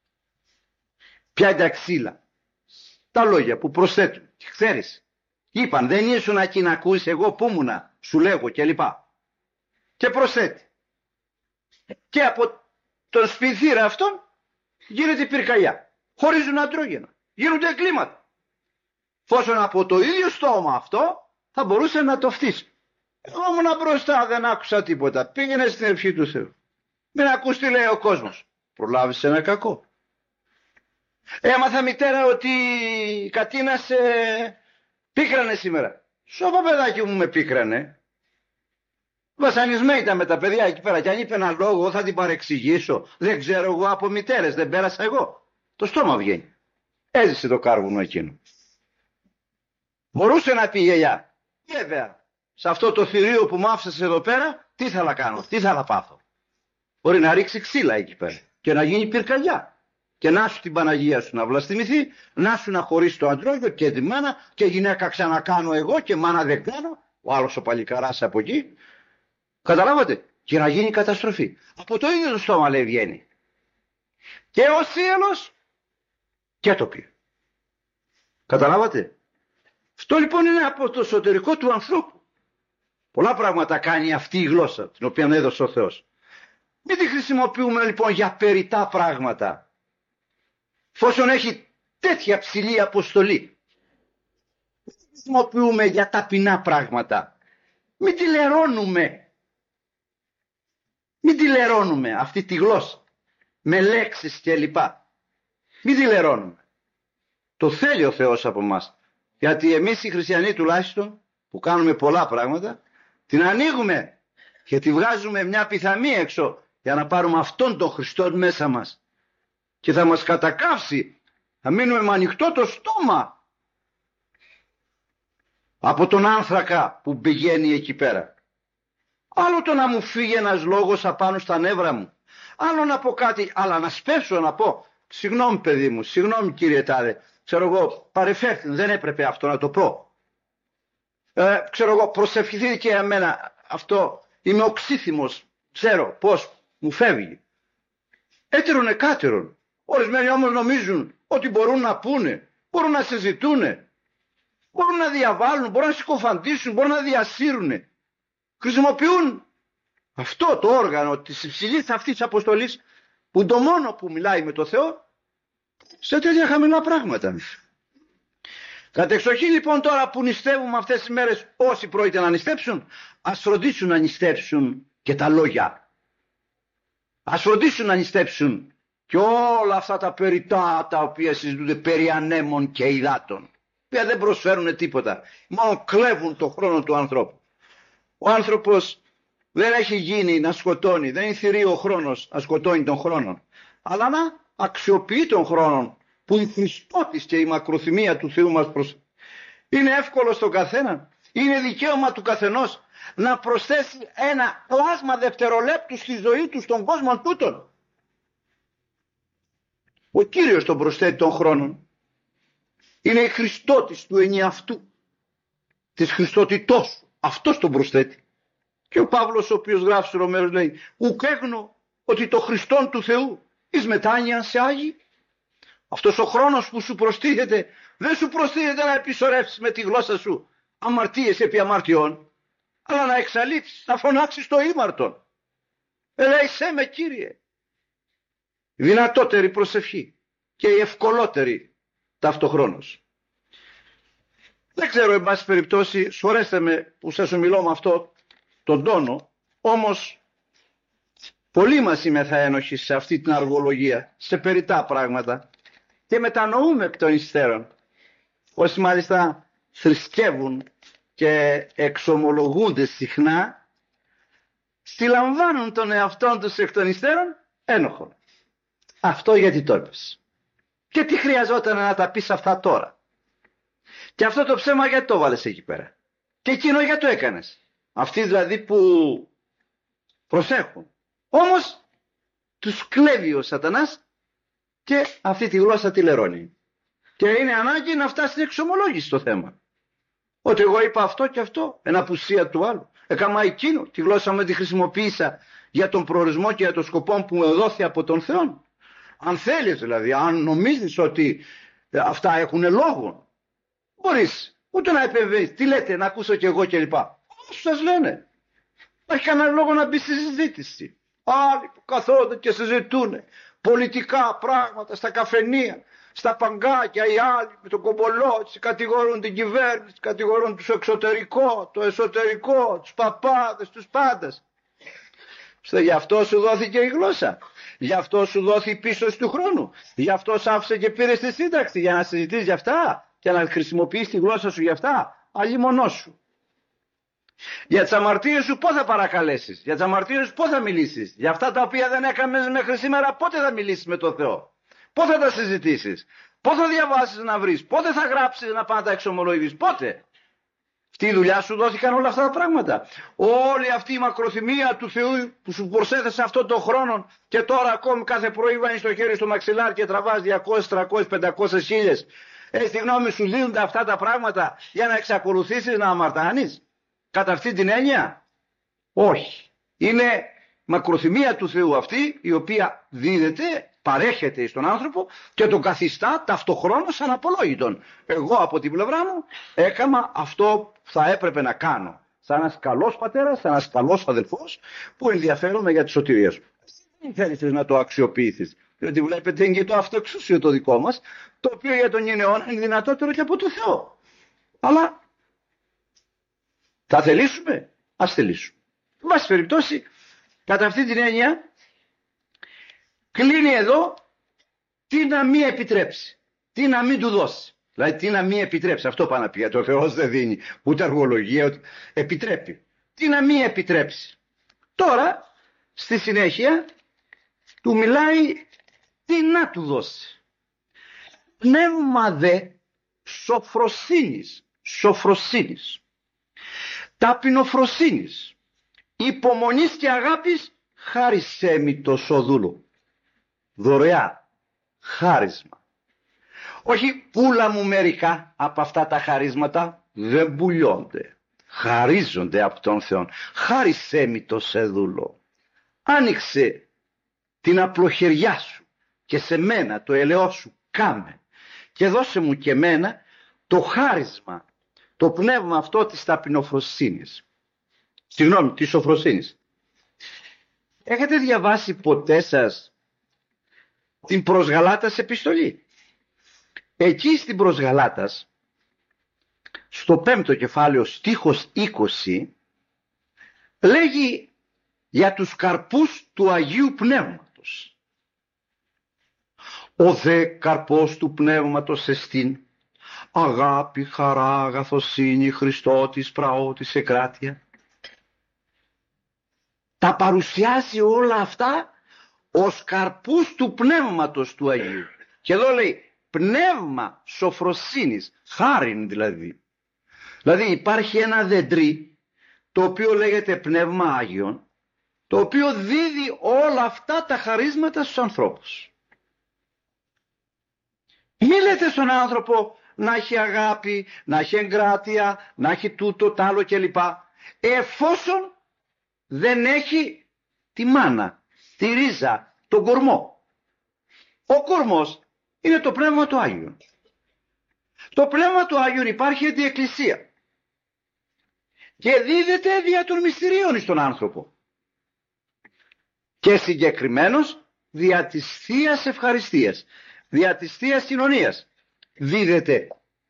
Ποια είναι τα ξύλα? Τα λόγια που προσθέτουν. Ξέρεις, είπαν δεν ήσουν εκεί να ακούεις εγώ που ήμουνα, σου λέγω κλπ. Και προσθέτει. Και από τον σπιθήρα αυτόν γίνεται πυρκαγιά. Χωρίζουν αντρόγενα. Γίνονται εγκλήματα. Φόσον από το ίδιο στόμα αυτό θα μπορούσε να το φτύσει. Εγώ ήμουν μπροστά, δεν άκουσα τίποτα. Πήγαινε στην ευχή του Θεού. Μην ακούς τι λέει ο κόσμος. Προλάβεις ένα κακό. Έμαθα μητέρα ότι η Κατίνα σε πίκρανε σήμερα. Σώπα παιδάκι μου με πίκρανε. Βασανισμένη ήταν με τα παιδιά εκεί πέρα. Και αν είπε ένα λόγο θα την παρεξηγήσω. Δεν ξέρω εγώ από μητέρες. Δεν πέρασα εγώ. Το στόμα βγαίνει. Έζησε το κάρβουνο εκείνο. Μπορούσε να πει η γιαγιά. Βέβαια. Σε αυτό το θηρίο που μ' άφησες εδώ πέρα, τι θα κάνω, τι θα πάθω. Μπορεί να ρίξει ξύλα εκεί πέρα και να γίνει πυρκαγιά. Και να σου την Παναγία σου να βλαστημηθεί, να σου να χωρίσει το αντρόγιο και τη μάνα και γυναίκα ξανακάνω εγώ και μάνα δεν κάνω. Ο άλλος ο παλικαράς από εκεί. Καταλάβατε. Και να γίνει καταστροφή. Από το ίδιο το στόμα λέει βγαίνει. Και ο θύελος και το πήρε. Καταλάβατε. Αυτό λοιπόν είναι από το εσωτερικό του ανθρώπου. Πολλά πράγματα κάνει αυτή η γλώσσα την οποία έδωσε ο Θεός. Μην τη χρησιμοποιούμε λοιπόν για περιττά πράγματα. Φόσον έχει τέτοια ψηλή αποστολή. Μην τη χρησιμοποιούμε για ταπεινά πράγματα. Μην τη λερώνουμε. Μην τη λερώνουμε αυτή τη γλώσσα. Με λέξεις κλπ. Μην τη λερώνουμε. Το θέλει ο Θεός από μας. Γιατί εμείς οι χριστιανοί τουλάχιστον που κάνουμε πολλά πράγματα την ανοίγουμε και τη βγάζουμε μια πιθανή έξω για να πάρουμε αυτόν τον Χριστόν μέσα μας και θα μας κατακάψει, θα μείνουμε με ανοιχτό το στόμα από τον άνθρακα που πηγαίνει εκεί πέρα. Άλλο το να μου φύγει ένας λόγος απάνω στα νεύρα μου, άλλο να πω κάτι, αλλά να σπέσω να πω συγγνώμη παιδί μου, συγγνώμη κύριε τάδε, ξέρω εγώ παρεφέρθην, δεν έπρεπε αυτό να το πω. Ξέρω εγώ προσευχηθείτε και εμένα αυτό, είμαι οξύθυμος, ξέρω πως μου φεύγει. έτερον εκάτερον. Ορισμένοι όμως νομίζουν ότι μπορούν να πούνε, μπορούν να συζητούν, μπορούν να διαβάλουν, μπορούν να συκοφαντήσουν, μπορούν να διασύρουν. Χρησιμοποιούν αυτό το όργανο της υψηλής αυτής αποστολής, που το μόνο που μιλάει με το Θεό, σε τέτοια χαμηλά πράγματα. Κατεξοχήν λοιπόν, τώρα που νηστεύουμε αυτές τις μέρες, όσοι πρόκειται να νηστέψουν, ας φροντίσουν να νηστέψουν και τα λόγια. Ας φροντίσουν να νηστέψουν και όλα αυτά τα περιτά τα οποία συζητούνται περί ανέμων και υδάτων, που δεν προσφέρουν τίποτα, μόνο κλέβουν το χρόνο του ανθρώπου. Ο άνθρωπος δεν έχει γίνει να σκοτώνει, δεν είναι θηρίο ο χρόνος να σκοτώνει τον χρόνο, αλλά να αξιοποιεί τον χρόνο που η Χριστότης και η μακροθυμία του Θεού μας προσφέρει. Είναι εύκολο στον καθένα, είναι δικαίωμα του καθενός να προσθέσει ένα πλάσμα δευτερολέπτου στη ζωή του στον κόσμο τούτον. Ο Κύριος τον προσθέτει τον χρόνων. Είναι η Χριστότης του ενιαυτού, της Χριστότητός σου. Αυτός τον προσθέτει. Και ο Παύλος, ο οποίος γράφει στους Ρωμαίους, λέει: ουκ έγνω ότι το Χριστόν του Θεού εις μετάνοιαν σε Άγιοι. Αυτός ο χρόνος που σου προστίθεται, δεν σου προστίθεται να επισορεύσεις με τη γλώσσα σου αμαρτίες επί αμαρτιών, αλλά να εξαλείψεις, να φωνάξεις το ήμαρτον. Ελέησέ με, Κύριε. Η δυνατότερη προσευχή και η ευκολότερη ταυτοχρόνως. Δεν ξέρω, εν πάση περιπτώσει, σωρέστε με που σας μιλώ με αυτό τον τόνο, όμως πολλοί μας είμεθα ένοχοι σε αυτή την αργολογία, σε περιτά πράγματα, και μετανοούμε εκ των υστέρων. Όσοι μάλιστα θρησκεύουν και εξομολογούνται συχνά, συλλαμβάνουν τον εαυτόν τους εκ των υστέρων ένοχων. Αυτό γιατί το είπες? Και τι χρειαζόταν να τα πεις αυτά τώρα? Και αυτό το ψέμα γιατί το βάλες εκεί πέρα? Και εκείνο γιατί το έκανες? Αυτοί δηλαδή που προσέχουν. Όμως τους κλέβει ο σατανάς και αυτή τη γλώσσα τη λερώνει. Και είναι ανάγκη να φτάσει στην εξομολόγηση το θέμα. Ότι εγώ είπα αυτό και αυτό, εν απουσία του άλλου. Έκαμα εκείνο, τη γλώσσα μου τη χρησιμοποίησα για τον προορισμό και για τον σκοπό που μου δόθη από τον Θεό. Αν θέλεις δηλαδή, αν νομίζεις ότι αυτά έχουν λόγο, μπορείς ούτε να επεμβείς. Τι λέτε, να ακούσω κι εγώ κλπ. Όσο σας λένε. Έχει κανένα λόγο να μπει στη συζήτηση. Άλλοι που καθόνται και συζητούν πολιτικά πράγματα στα καφενεία, στα παγκάκια, οι άλλοι με τον κομπολότσι κατηγορούν την κυβέρνηση, κατηγορούν τους εξωτερικό, το εσωτερικό, τους παπάδες, τους πάντες. Γι' αυτό σου δόθηκε η γλώσσα. Γι' αυτό σου δόθηκε η πίστοση του χρόνου. Γι' αυτό σ' άφησε και πήρε τη σύνταξη για να συζητήσεις γι' αυτά και να χρησιμοποιείς τη γλώσσα σου γι' αυτά. Αλλήμονός σου. Για τις αμαρτίες σου πώς θα παρακαλέσεις? Για τις αμαρτίες σου πώς θα μιλήσεις? Για αυτά τα οποία δεν έκανες μέχρι σήμερα πότε θα μιλήσεις με τον Θεό? Πότε θα τα συζητήσεις? Πότε θα διαβάσεις να βρεις? Πότε θα γράψεις να πάνε τα εξομολογείς? Πότε? Στη δουλειά σου δόθηκαν όλα αυτά τα πράγματα. Όλη αυτή η μακροθυμία του Θεού που σου προσέθεσε αυτόν τον χρόνο και τώρα ακόμη κάθε πρωί βάζεις το χέρι στο μαξιλάρι και τραβάς 200, 300, 500 χίλιες. Στη γνώμη σου δίνονται αυτά τα πράγματα για να εξακολουθήσεις να αμαρτάνεις? Κατά αυτή την έννοια? Όχι. Είναι μακροθυμία του Θεού αυτή η οποία δίδεται, παρέχεται στον άνθρωπο και τον καθιστά ταυτοχρόνως αναπολόγητον. Εγώ από την πλευρά μου έκανα αυτό που θα έπρεπε να κάνω. Σαν ένας καλός πατέρας, σαν ένας καλός αδελφός που ενδιαφέρομαι για τη σωτηρία σου. Δεν θέλεις να το αξιοποιήσεις. Διότι βλέπετε είναι και το αυτοεξούσιο το δικό μας, το οποίο για τον αιώνα είναι δυνατότερο και από το Θεό. Αλλά θα θελήσουμε, ας θελήσουμε. Εν πάση περιπτώσει, κατά αυτή την έννοια, κλείνει εδώ τι να μην επιτρέψει, τι να μην του δώσει. Δηλαδή τι να μην επιτρέψει, αυτό πάει να πει. Το Θεός δεν δίνει ούτε αργολογία, ούτε επιτρέπει. Τι να μην επιτρέψει. Τώρα, στη συνέχεια, του μιλάει τι να του δώσει. Πνεύμα δε σοφροσύνης, ταπεινοφροσύνης, υπομονής και αγάπης, χάρισέ μη το σοδούλο. Δωρεά, χάρισμα. Όχι πουλα μου μερικά από αυτά τα χαρίσματα, δεν πουλιώνται. Χαρίζονται από τον Θεό. Χάρισέ μη το σεδούλο. Άνοιξε την απλοχεριά σου και σε μένα το ελαιό σου κάμε και δώσε μου και μένα το χάρισμα, το πνεύμα αυτό της ταπεινοφροσύνης. Συγγνώμη, της σοφροσύνης. Έχετε διαβάσει ποτέ σας την προς Γαλάτας επιστολή? Εκεί στην προς Γαλάτας, στο 5ο κεφάλαιο στίχος 20, λέγει για τους καρπούς του Αγίου Πνεύματος. Ο δε καρπός του Πνεύματος εστίν αγάπη, χαρά, αγαθοσύνη, Χριστότης, πραότης, εκράτεια. Τα παρουσιάζει όλα αυτά ως καρπούς του Πνεύματος του Αγίου. Και εδώ λέει πνεύμα σοφροσύνης, χάριν δηλαδή. Δηλαδή υπάρχει ένα δεντρί το οποίο λέγεται πνεύμα Άγιον, το οποίο δίδει όλα αυτά τα χαρίσματα στους ανθρώπους. Μη λέτε στον άνθρωπο να έχει αγάπη, να έχει εγκράτεια, να έχει τούτο, τ' άλλο κλπ. Εφόσον δεν έχει τη μάνα, τη ρίζα, τον κορμό. Ο κορμός είναι το πνεύμα του Άγιον. Το πνεύμα του Άγιον υπάρχει επί εκκλησία και δίδεται δια των μυστηρίων στον άνθρωπο και συγκεκριμένως δια της Θείας Ευχαριστίας, δια της Θείας Κοινωνίας δίδεται.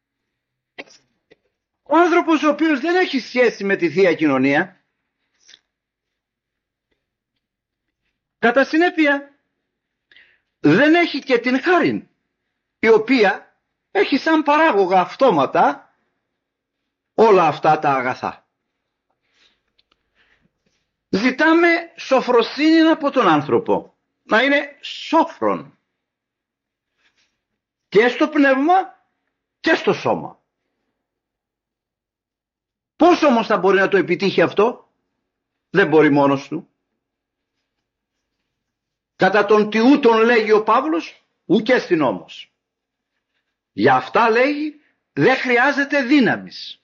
Ο άνθρωπος ο οποίος δεν έχει σχέση με τη Θεία Κοινωνία, κατά συνέπεια δεν έχει και την χάριν, η οποία έχει σαν παράγωγα αυτόματα όλα αυτά τα αγαθά. Ζητάμε σοφροσύνη από τον άνθρωπο, να είναι σόφρον και στο πνεύμα και στο σώμα. Πώς όμως θα μπορεί να το επιτύχει αυτό? Δεν μπορεί μόνος του. Κατά τον τιού τον λέγει ο Παύλος, ουκ στην όμως. Για αυτά λέγει δεν χρειάζεται δύναμης.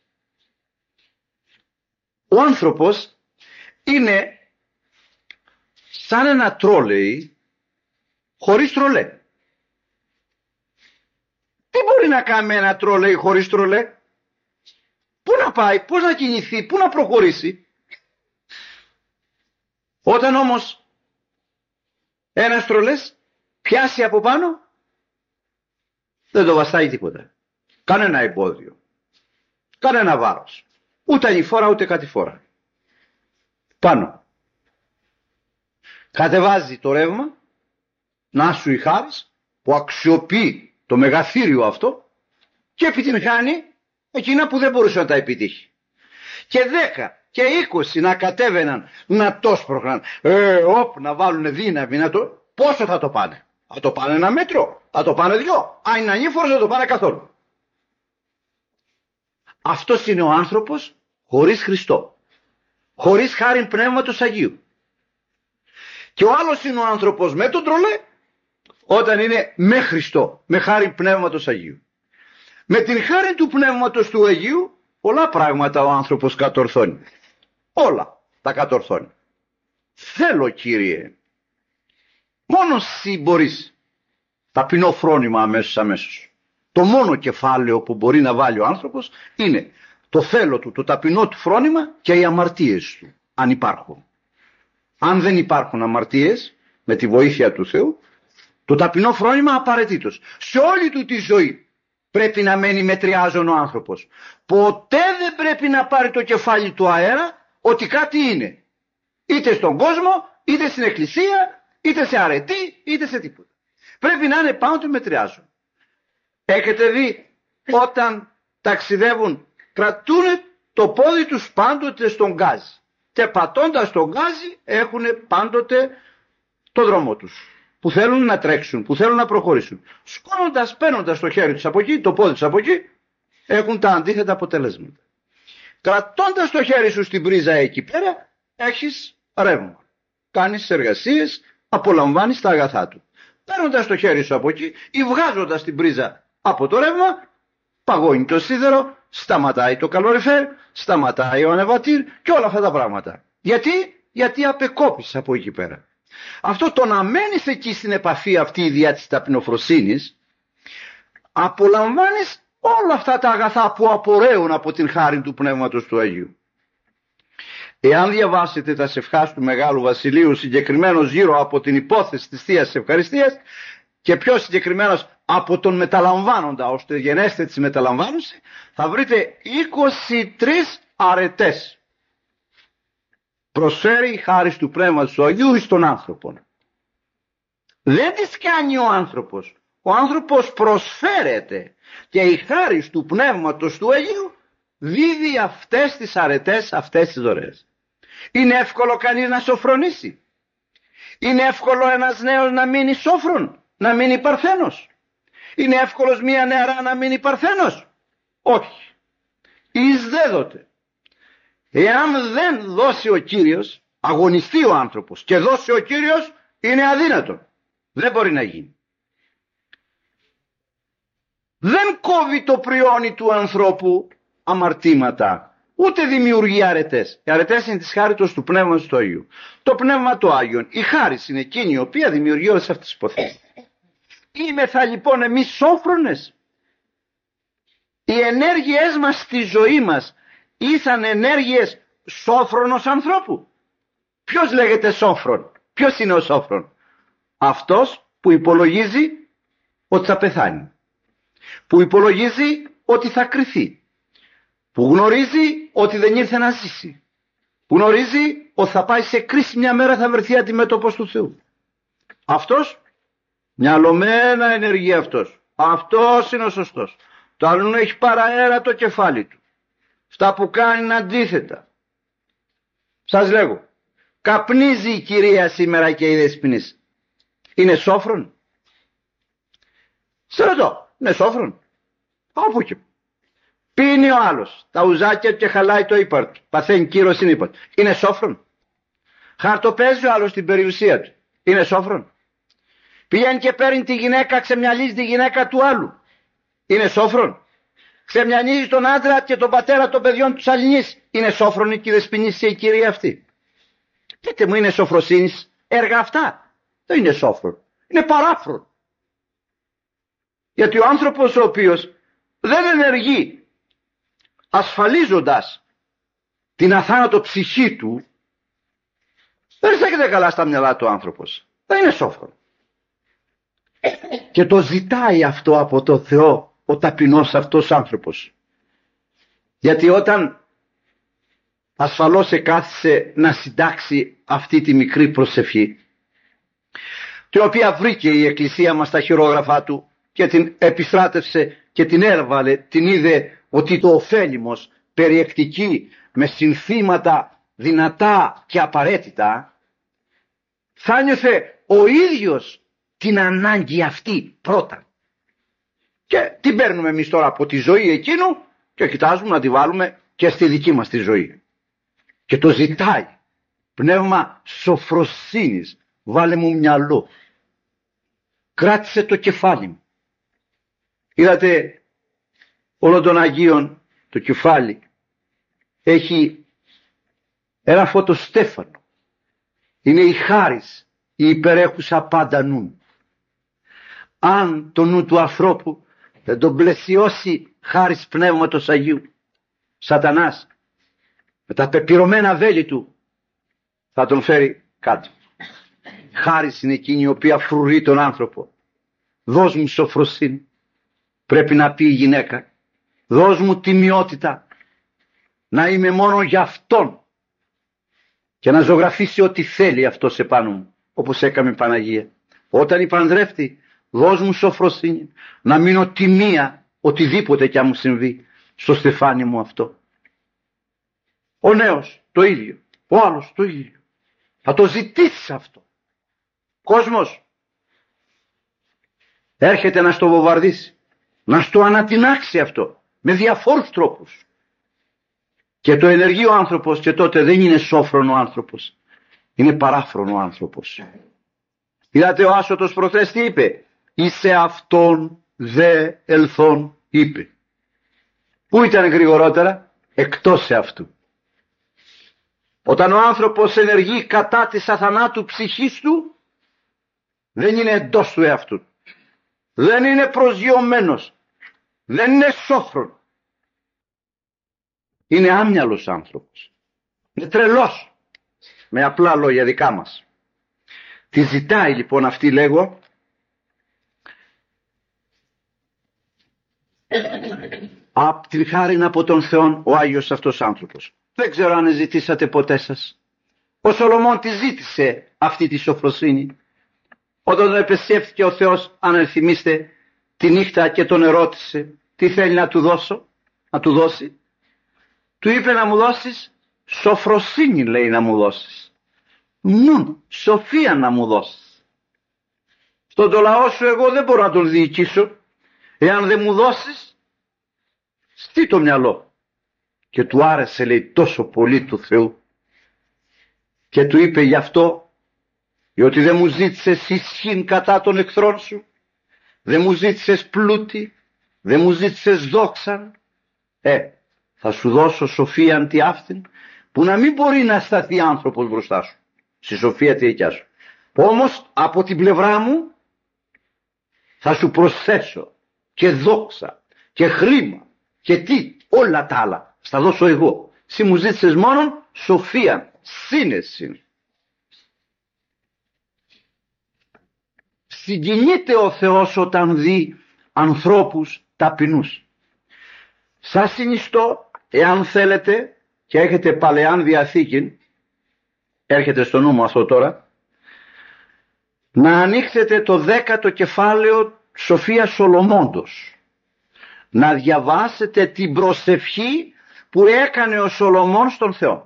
Ο άνθρωπος είναι σαν ένα τρόλεϊ χωρίς τρολέ. Τι μπορεί να κάνει ένα τρόλεϊ χωρίς τρολέ? Πού να πάει, πώς να κινηθεί, πού να προχωρήσει? Όταν όμως ένας τρολές πιάσει από πάνω, δεν το βαστάει τίποτα. Κανένα εμπόδιο, κανένα βάρος, ούτε ανηφόρα ούτε κατηφόρα. Πάνω κατεβάζει το ρεύμα, να σου η χάρις που αξιοποιεί το μεγαθύριο αυτό και επιτυγχάνει εκείνα που δεν μπορούσε να τα επιτύχει. Και 10 και 20 να κατέβαιναν, να το σπρώχναν, να βάλουν δύναμη, πόσο θα το πάνε? Θα το πάνε ένα μέτρο, θα το πάνε 2, αν είναι ανήφορος θα το πάνε καθόλου. Αυτός είναι ο άνθρωπος χωρίς Χριστό, χωρίς χάριν Πνεύματος Αγίου. Και ο άλλος είναι ο άνθρωπος με τον τρολέ, όταν είναι με Χριστό, με χάριν Πνεύματος Αγίου. Με την χάριν του Πνεύματος του Αγίου πολλά πράγματα ο άνθρωπος κατορθώνει. Όλα τα κατορθώνει. Θέλω, Κύριε, μόνο εσύ μπορείς. Ταπεινό φρόνημα αμέσως. Το μόνο κεφάλαιο που μπορεί να βάλει ο άνθρωπος είναι το θέλω του, το ταπεινό του φρόνημα και οι αμαρτίες του, αν υπάρχουν. Αν δεν υπάρχουν αμαρτίες, με τη βοήθεια του Θεού, το ταπεινό φρόνημα απαραίτητος. Σε όλη του τη ζωή πρέπει να μένει μετριάζον ο άνθρωπος. Ποτέ δεν πρέπει να πάρει το κεφάλι του αέρα ότι κάτι είναι. Είτε στον κόσμο, είτε στην εκκλησία, είτε σε αρετή, είτε σε τίποτα. Πρέπει να είναι πάντοτε μετριάζον. Έχετε δει όταν ταξιδεύουν, κρατούν το πόδι τους πάντοτε στον γκάζι. Και πατώντας τον γκάζι έχουν πάντοτε το δρόμο τους. Που θέλουν να τρέξουν, που θέλουν να προχωρήσουν. Σκόνοντας, παίρνοντας το χέρι τους από εκεί, το πόδι τους από εκεί, έχουν τα αντίθετα αποτελέσματα. Κρατώντας το χέρι σου στην πρίζα εκεί πέρα, έχεις ρεύμα. Κάνεις εργασίες, απολαμβάνεις τα αγαθά του. Παίρνοντας το χέρι σου από εκεί ή βγάζοντας την πρίζα από το ρεύμα, παγώνει το σίδερο, σταματάει το καλοριφέρ, σταματάει ο ανεβατήρ και όλα αυτά τα πράγματα. Γιατί απεκόπεις από εκεί πέρα. Αυτό το να μένεις εκεί στην επαφή αυτή διά της ταπεινοφροσύνης, απολαμβάνεις όλα αυτά τα αγαθά που απορρέουν από την χάρη του Πνεύματος του Αγίου. Εάν διαβάσετε τα σευχάς του Μεγάλου Βασιλείου, συγκεκριμένως γύρω από την υπόθεση της Θείας Ευχαριστίας και πιο συγκεκριμένως από τον μεταλαμβάνοντα, ώστε γενέστε της μεταλαμβάνωση, θα βρείτε 23 αρετές προσφέρει η χάρις του Πνεύματος του Αγίου εις τον άνθρωπο. Δεν τις κάνει ο άνθρωπος. Ο άνθρωπος προσφέρεται και η χάρις του Πνεύματος του Αγίου δίδει αυτές τις αρετές, αυτές τις δωρεές. Είναι εύκολο κανείς να σοφρονήσει? Είναι εύκολο ένας νέος να μείνει σόφρον, να μείνει παρθένος? Είναι εύκολος μία νεαρά να μείνει παρθένος? Όχι. Εις δέδοτε. Εάν δεν δώσει ο Κύριος, αγωνιστεί ο άνθρωπος και δώσει ο Κύριος, είναι αδύνατο. Δεν μπορεί να γίνει. Δεν κόβει το πριόνι του ανθρώπου αμαρτήματα, ούτε δημιουργεί αρετές. Οι αρετές είναι της χάριτος του Πνεύματος του Αγίου. Το Πνεύμα του Άγιον, η χάρις είναι εκείνη η οποία δημιουργεί όλες αυτές τις υποθέσεις. Είμεθα λοιπόν εμείς σόφρονες? Οι ενέργειές μας στη ζωή μας ήσαν ενέργειες σόφρονος ανθρώπου? Ποιος λέγεται σόφρον? Ποιος είναι ο σόφρον? Αυτός που υπολογίζει ότι θα πεθάνει, που υπολογίζει ότι θα κριθεί, που γνωρίζει ότι δεν ήρθε να ζήσει, που γνωρίζει ότι θα πάει σε κρίση μια μέρα, θα βρεθεί αντιμέτωπος του Θεού. Αυτός, μυαλωμένα ενεργεί αυτός. Αυτός είναι ο σωστός. Το άλλο έχει παραέρα το κεφάλι του. Αυτά που κάνει είναι αντίθετα. Σας λέγω, καπνίζει η κυρία σήμερα και η δεσποινής. Είναι σόφρον? Σε ρωτώ, είναι σόφρον? Από εκεί. Πίνει ο άλλος τα ουζάκια και χαλάει το ύπαρ του. Παθαίνει κύρωση ύπαρ. Είναι σόφρον? Χαρτοπαίζει ο άλλος την περιουσία του. Είναι σόφρον? Πηγαίνει και παίρνει τη γυναίκα, ξεμυαλίζει τη γυναίκα του άλλου. Είναι σόφρον? Ξεμυαλίζει τον άντρα και τον πατέρα των παιδιών του Σαληνής. Είναι σόφρον και δεσποινής και η κυρία αυτή? Πείτε μου, είναι σοφροσύνης έργα αυτά? Δεν είναι σόφρον. Είναι παράφρον. Γιατί ο άνθρωπος ο οποίος δεν ενεργεί ασφαλίζοντας την αθάνατο ψυχή του, δεν στέκεται καλά στα μυαλά του άνθρωπος. Δεν είναι σόφρον. Και το ζητάει αυτό από το Θεό ο ταπεινός αυτός άνθρωπος. Γιατί όταν ασφαλώς εκάθισε να συντάξει αυτή τη μικρή προσευχή, την οποία βρήκε η Εκκλησία μας στα χειρόγραφά του και την επιστράτευσε και την έβαλε, την είδε ότι το ωφέλιμος περιεκτική με συνθήματα δυνατά και απαραίτητα, θα νιώθε ο ίδιος την ανάγκη αυτή πρώτα. Και την παίρνουμε εμείς τώρα από τη ζωή εκείνου και κοιτάζουμε να τη βάλουμε και στη δική μας τη ζωή. Και το ζητάει. Πνεύμα σοφροσύνης, βάλε μου μυαλό. Κράτησε το κεφάλι μου. Είδατε, όλων των Αγίων το κεφάλι έχει ένα φωτοστέφανο. Είναι η χάρις, η υπερέχουσα πάντα νου. Αν το νου του ανθρώπου δεν τον πλαισιώσει χάρις Πνεύματος Αγίου, Σατανάς με τα πεπυρωμένα βέλη του θα τον φέρει κάτω. Χάρις είναι εκείνη η οποία φρουρεί τον άνθρωπο. Δώσ' μου σοφροσύνη, πρέπει να πει η γυναίκα. Δώσ' μου τιμιότητα, να είμαι μόνο για αυτόν και να ζωγραφίσει ό,τι θέλει αυτός επάνω μου, όπως έκαμε η Παναγία. Όταν η παντρεύτη, δώσ' μου σοφροσύνη, να μείνω τιμία οτιδήποτε κι αν μου συμβεί στο στεφάνι μου αυτό. Ο νέος το ίδιο, ο άλλος το ίδιο. Θα το ζητήσεις αυτό. Κόσμος έρχεται να στο βομβαρδίσει, να στο ανατινάξει αυτό με διαφόρους τρόπους. Και το ενεργεί ο άνθρωπος και τότε δεν είναι σόφρον ο άνθρωπος, είναι παράφρον ο άνθρωπος. Είδατε ο άσωτος προχθές τι είπε? Είσαι αυτόν δε ελθόν, είπε. Πού ήταν γρηγορότερα? Εκτός σε αυτού. Όταν ο άνθρωπος ενεργεί κατά της αθανάτου ψυχής του, δεν είναι εντός του εαυτού. Δεν είναι προσγειωμένος. Δεν είναι σόφρον. Είναι άμυαλος άνθρωπος. Είναι τρελός. Με απλά λόγια δικά μας. Τι ζητάει λοιπόν αυτή, λέγω, απ' τη χάριν από τον Θεόν ο Άγιος αυτός άνθρωπος. Δεν ξέρω αν ζητήσατε ποτέ σας. Ο Σολομών τη ζήτησε αυτή τη σοφροσύνη. Όταν τον επεσκέφθηκε ο Θεός, αν ενθυμίστε, τη νύχτα και τον ερώτησε τι θέλει να του δώσει. Του είπε να μου δώσεις σοφροσύνη, λέει, να μου δώσεις. Σοφία να μου δώσεις. Στον το λαό σου εγώ δεν μπορώ να τον διοικήσω. Εάν δεν μου δώσεις, στεί το μυαλό. Και του άρεσε, λέει, τόσο πολύ του Θεού. Και του είπε γι' αυτό, διότι δεν μου ζήτησες ισχύν κατά των εχθρών σου, δεν μου ζήτησες πλούτη, δεν μου ζήτησες δόξαν, θα σου δώσω σοφία αντι αυτήν, που να μην μπορεί να σταθεί άνθρωπος μπροστά σου, στη σοφία τη δικιά σου. Όμως από την πλευρά μου θα σου προσθέσω και δόξα και χρήμα και τι, όλα τα άλλα στα δώσω εγώ. Εσύ μου ζήτησες μόνον σοφία, σύνεση. Συγκινείται ο Θεός όταν δει ανθρώπους ταπεινούς. Σας συνιστώ, εάν θέλετε και έχετε Παλαιάν Διαθήκη, έρχεται στο νου μου αυτό τώρα, να ανοίξετε το 10ο κεφάλαιο Σοφίας Σολομώντος, να διαβάσετε την προσευχή που έκανε ο Σολομών στον Θεό.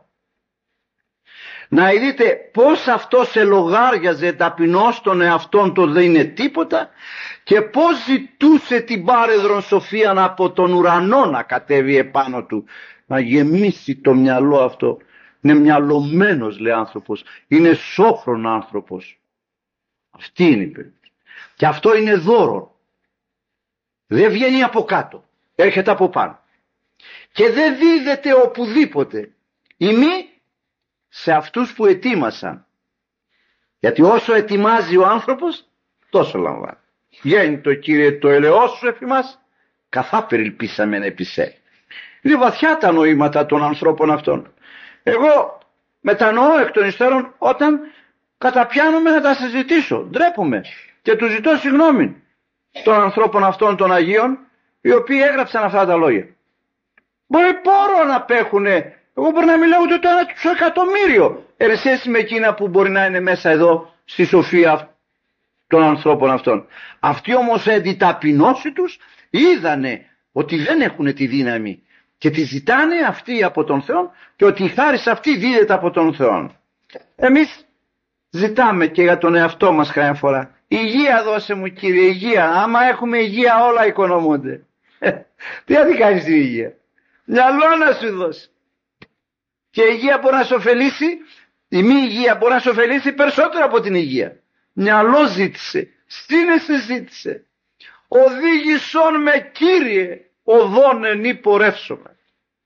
Να δείτε πως αυτός ελογάριαζε ταπεινός τον εαυτόν, το δεν είναι τίποτα, και πως ζητούσε την πάρεδρον σοφίαν από τον ουρανό να κατέβει επάνω του, να γεμίσει το μυαλό αυτό. Είναι μυαλωμένος, λέει, άνθρωπος, είναι σόφρον άνθρωπος. Αυτή είναι η περίπτωση. Και αυτό είναι δώρο. Δεν βγαίνει από κάτω, έρχεται από πάνω. Και δεν δίδεται οπουδήποτε. Ημί σε αυτούς που ετοίμασαν. Γιατί όσο ετοιμάζει ο άνθρωπος, τόσο λαμβάνει. Βγαίνει το Κύριε το ελεός σου εφ' μας, καθά περιλπίσαμεν επισέ. Είναι βαθιά τα νοήματα των ανθρώπων αυτών. Εγώ μετανοώ εκ των υστέρων όταν καταπιάνομαι να τα συζητήσω. Ντρέπομαι και του ζητώ συγγνώμη των ανθρώπων αυτών των Αγίων, οι οποίοι έγραψαν αυτά τα λόγια. Μπορεί πόρο να απέχουνε. Εγώ μπορεί να μιλάω ούτε το 1/100.000 εν σχέση με εκείνα που μπορεί να είναι μέσα εδώ στη σοφία των ανθρώπων αυτών. Αυτοί όμως εν τη ταπεινώση τους είδανε ότι δεν έχουν τη δύναμη και τη ζητάνε αυτοί από τον Θεό και ότι η χάρις αυτή δίδεται από τον Θεό. Εμείς ζητάμε και για τον εαυτό μας κάθε φορά. Υγεία δώσε μου, Κύριε, υγεία. Άμα έχουμε υγεία όλα οικονομούνται. Τι θα την κάνεις την υγεία? Μυαλό να σου δώσει. Και η υγεία μπορεί να σου ωφελήσει, η μη υγεία μπορεί να σου ωφελήσει περισσότερο από την υγεία. Μυαλό ζήτησε, σύνεση ζήτησε. Οδήγησον με, Κύριε, οδόν ενή πορεύσομαι.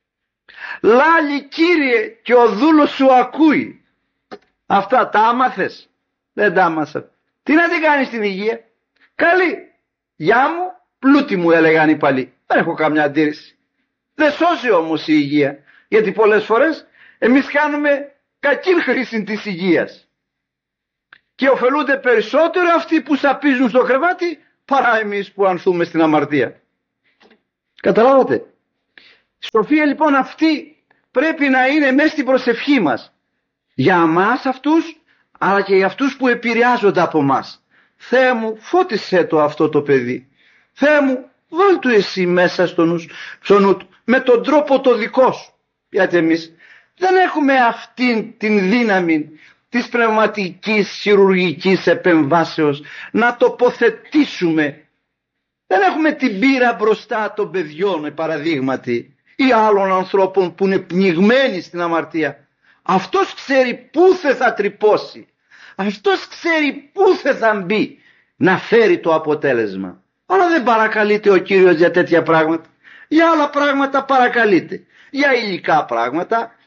Λάλη, Κύριε, και ο δούλος σου ακούει. Αυτά τα άμαθες? Δεν τα άμασα. Τι να την κάνεις την υγεία? Καλή. Γεια μου, πλούτη μου, έλεγαν οι παλιοί. Δεν έχω καμιά αντίρρηση. Δεν σώζει όμως η υγεία. Γιατί πολλές φορές εμείς κάνουμε κακή χρήση της υγείας. Και ωφελούνται περισσότερο αυτοί που σαπίζουν στο κρεβάτι παρά εμείς που ανθούμε στην αμαρτία. Καταλάβατε? Η σοφία λοιπόν αυτή πρέπει να είναι μέσα στην προσευχή μας. Για εμάς αυτούς, αλλά και για αυτούς που επηρεάζονται από μας. Θεέ μου, φώτισέ το αυτό το παιδί. Θεέ μου, βάλ' του εσύ μέσα στο νου του, με τον τρόπο το δικό σου. Γιατί εμείς δεν έχουμε αυτήν την δύναμη της πνευματικής χειρουργικής επεμβάσεως να τοποθετήσουμε. Δεν έχουμε την πείρα μπροστά των παιδιών, παραδείγματι, ή άλλων ανθρώπων που είναι πνιγμένοι στην αμαρτία. Αυτός ξέρει πού θα τρυπώσει. Αυτός ξέρει πού θα μπει να φέρει το αποτέλεσμα. Αλλά δεν παρακαλείται ο Κύριος για τέτοια πράγματα. Για άλλα πράγματα παρακαλείται. Για υλικά πράγματα,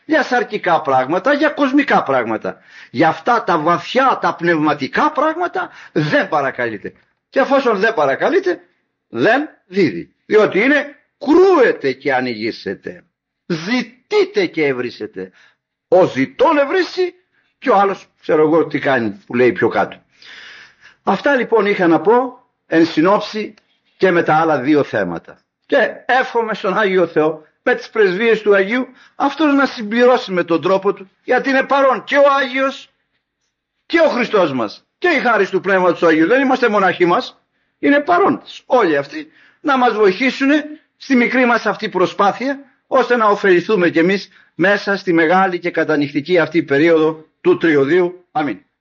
για σαρκικά πράγματα, για κοσμικά πράγματα. Για αυτά τα βαθιά, τα πνευματικά πράγματα δεν παρακαλείται. Και εφόσον δεν παρακαλείται, δεν δίδει. Διότι είναι κρούεται και ανοιγήσετε. Ζητείτε και ευρύσετε. Ο ζητών ευρύσει και ο άλλος ξέρω εγώ τι κάνει που λέει πιο κάτω. Αυτά λοιπόν είχα να πω εν συνόψη και με τα άλλα δύο θέματα. Και εύχομαι στον Άγιο Θεό με τις πρεσβείες του Αγίου αυτός να συμπληρώσει με τον τρόπο του, γιατί είναι παρόν και ο Άγιος και ο Χριστός μας και η χάρις του Πνεύματος του Αγίου. Δεν είμαστε μοναχοί μας, είναι παρόντες όλοι αυτοί να μας βοηθήσουν στη μικρή μας αυτή προσπάθεια, ώστε να ωφεληθούμε κι εμείς μέσα στη μεγάλη και κατανυχτική αυτή περίοδο του τριωδίου. Αμήν.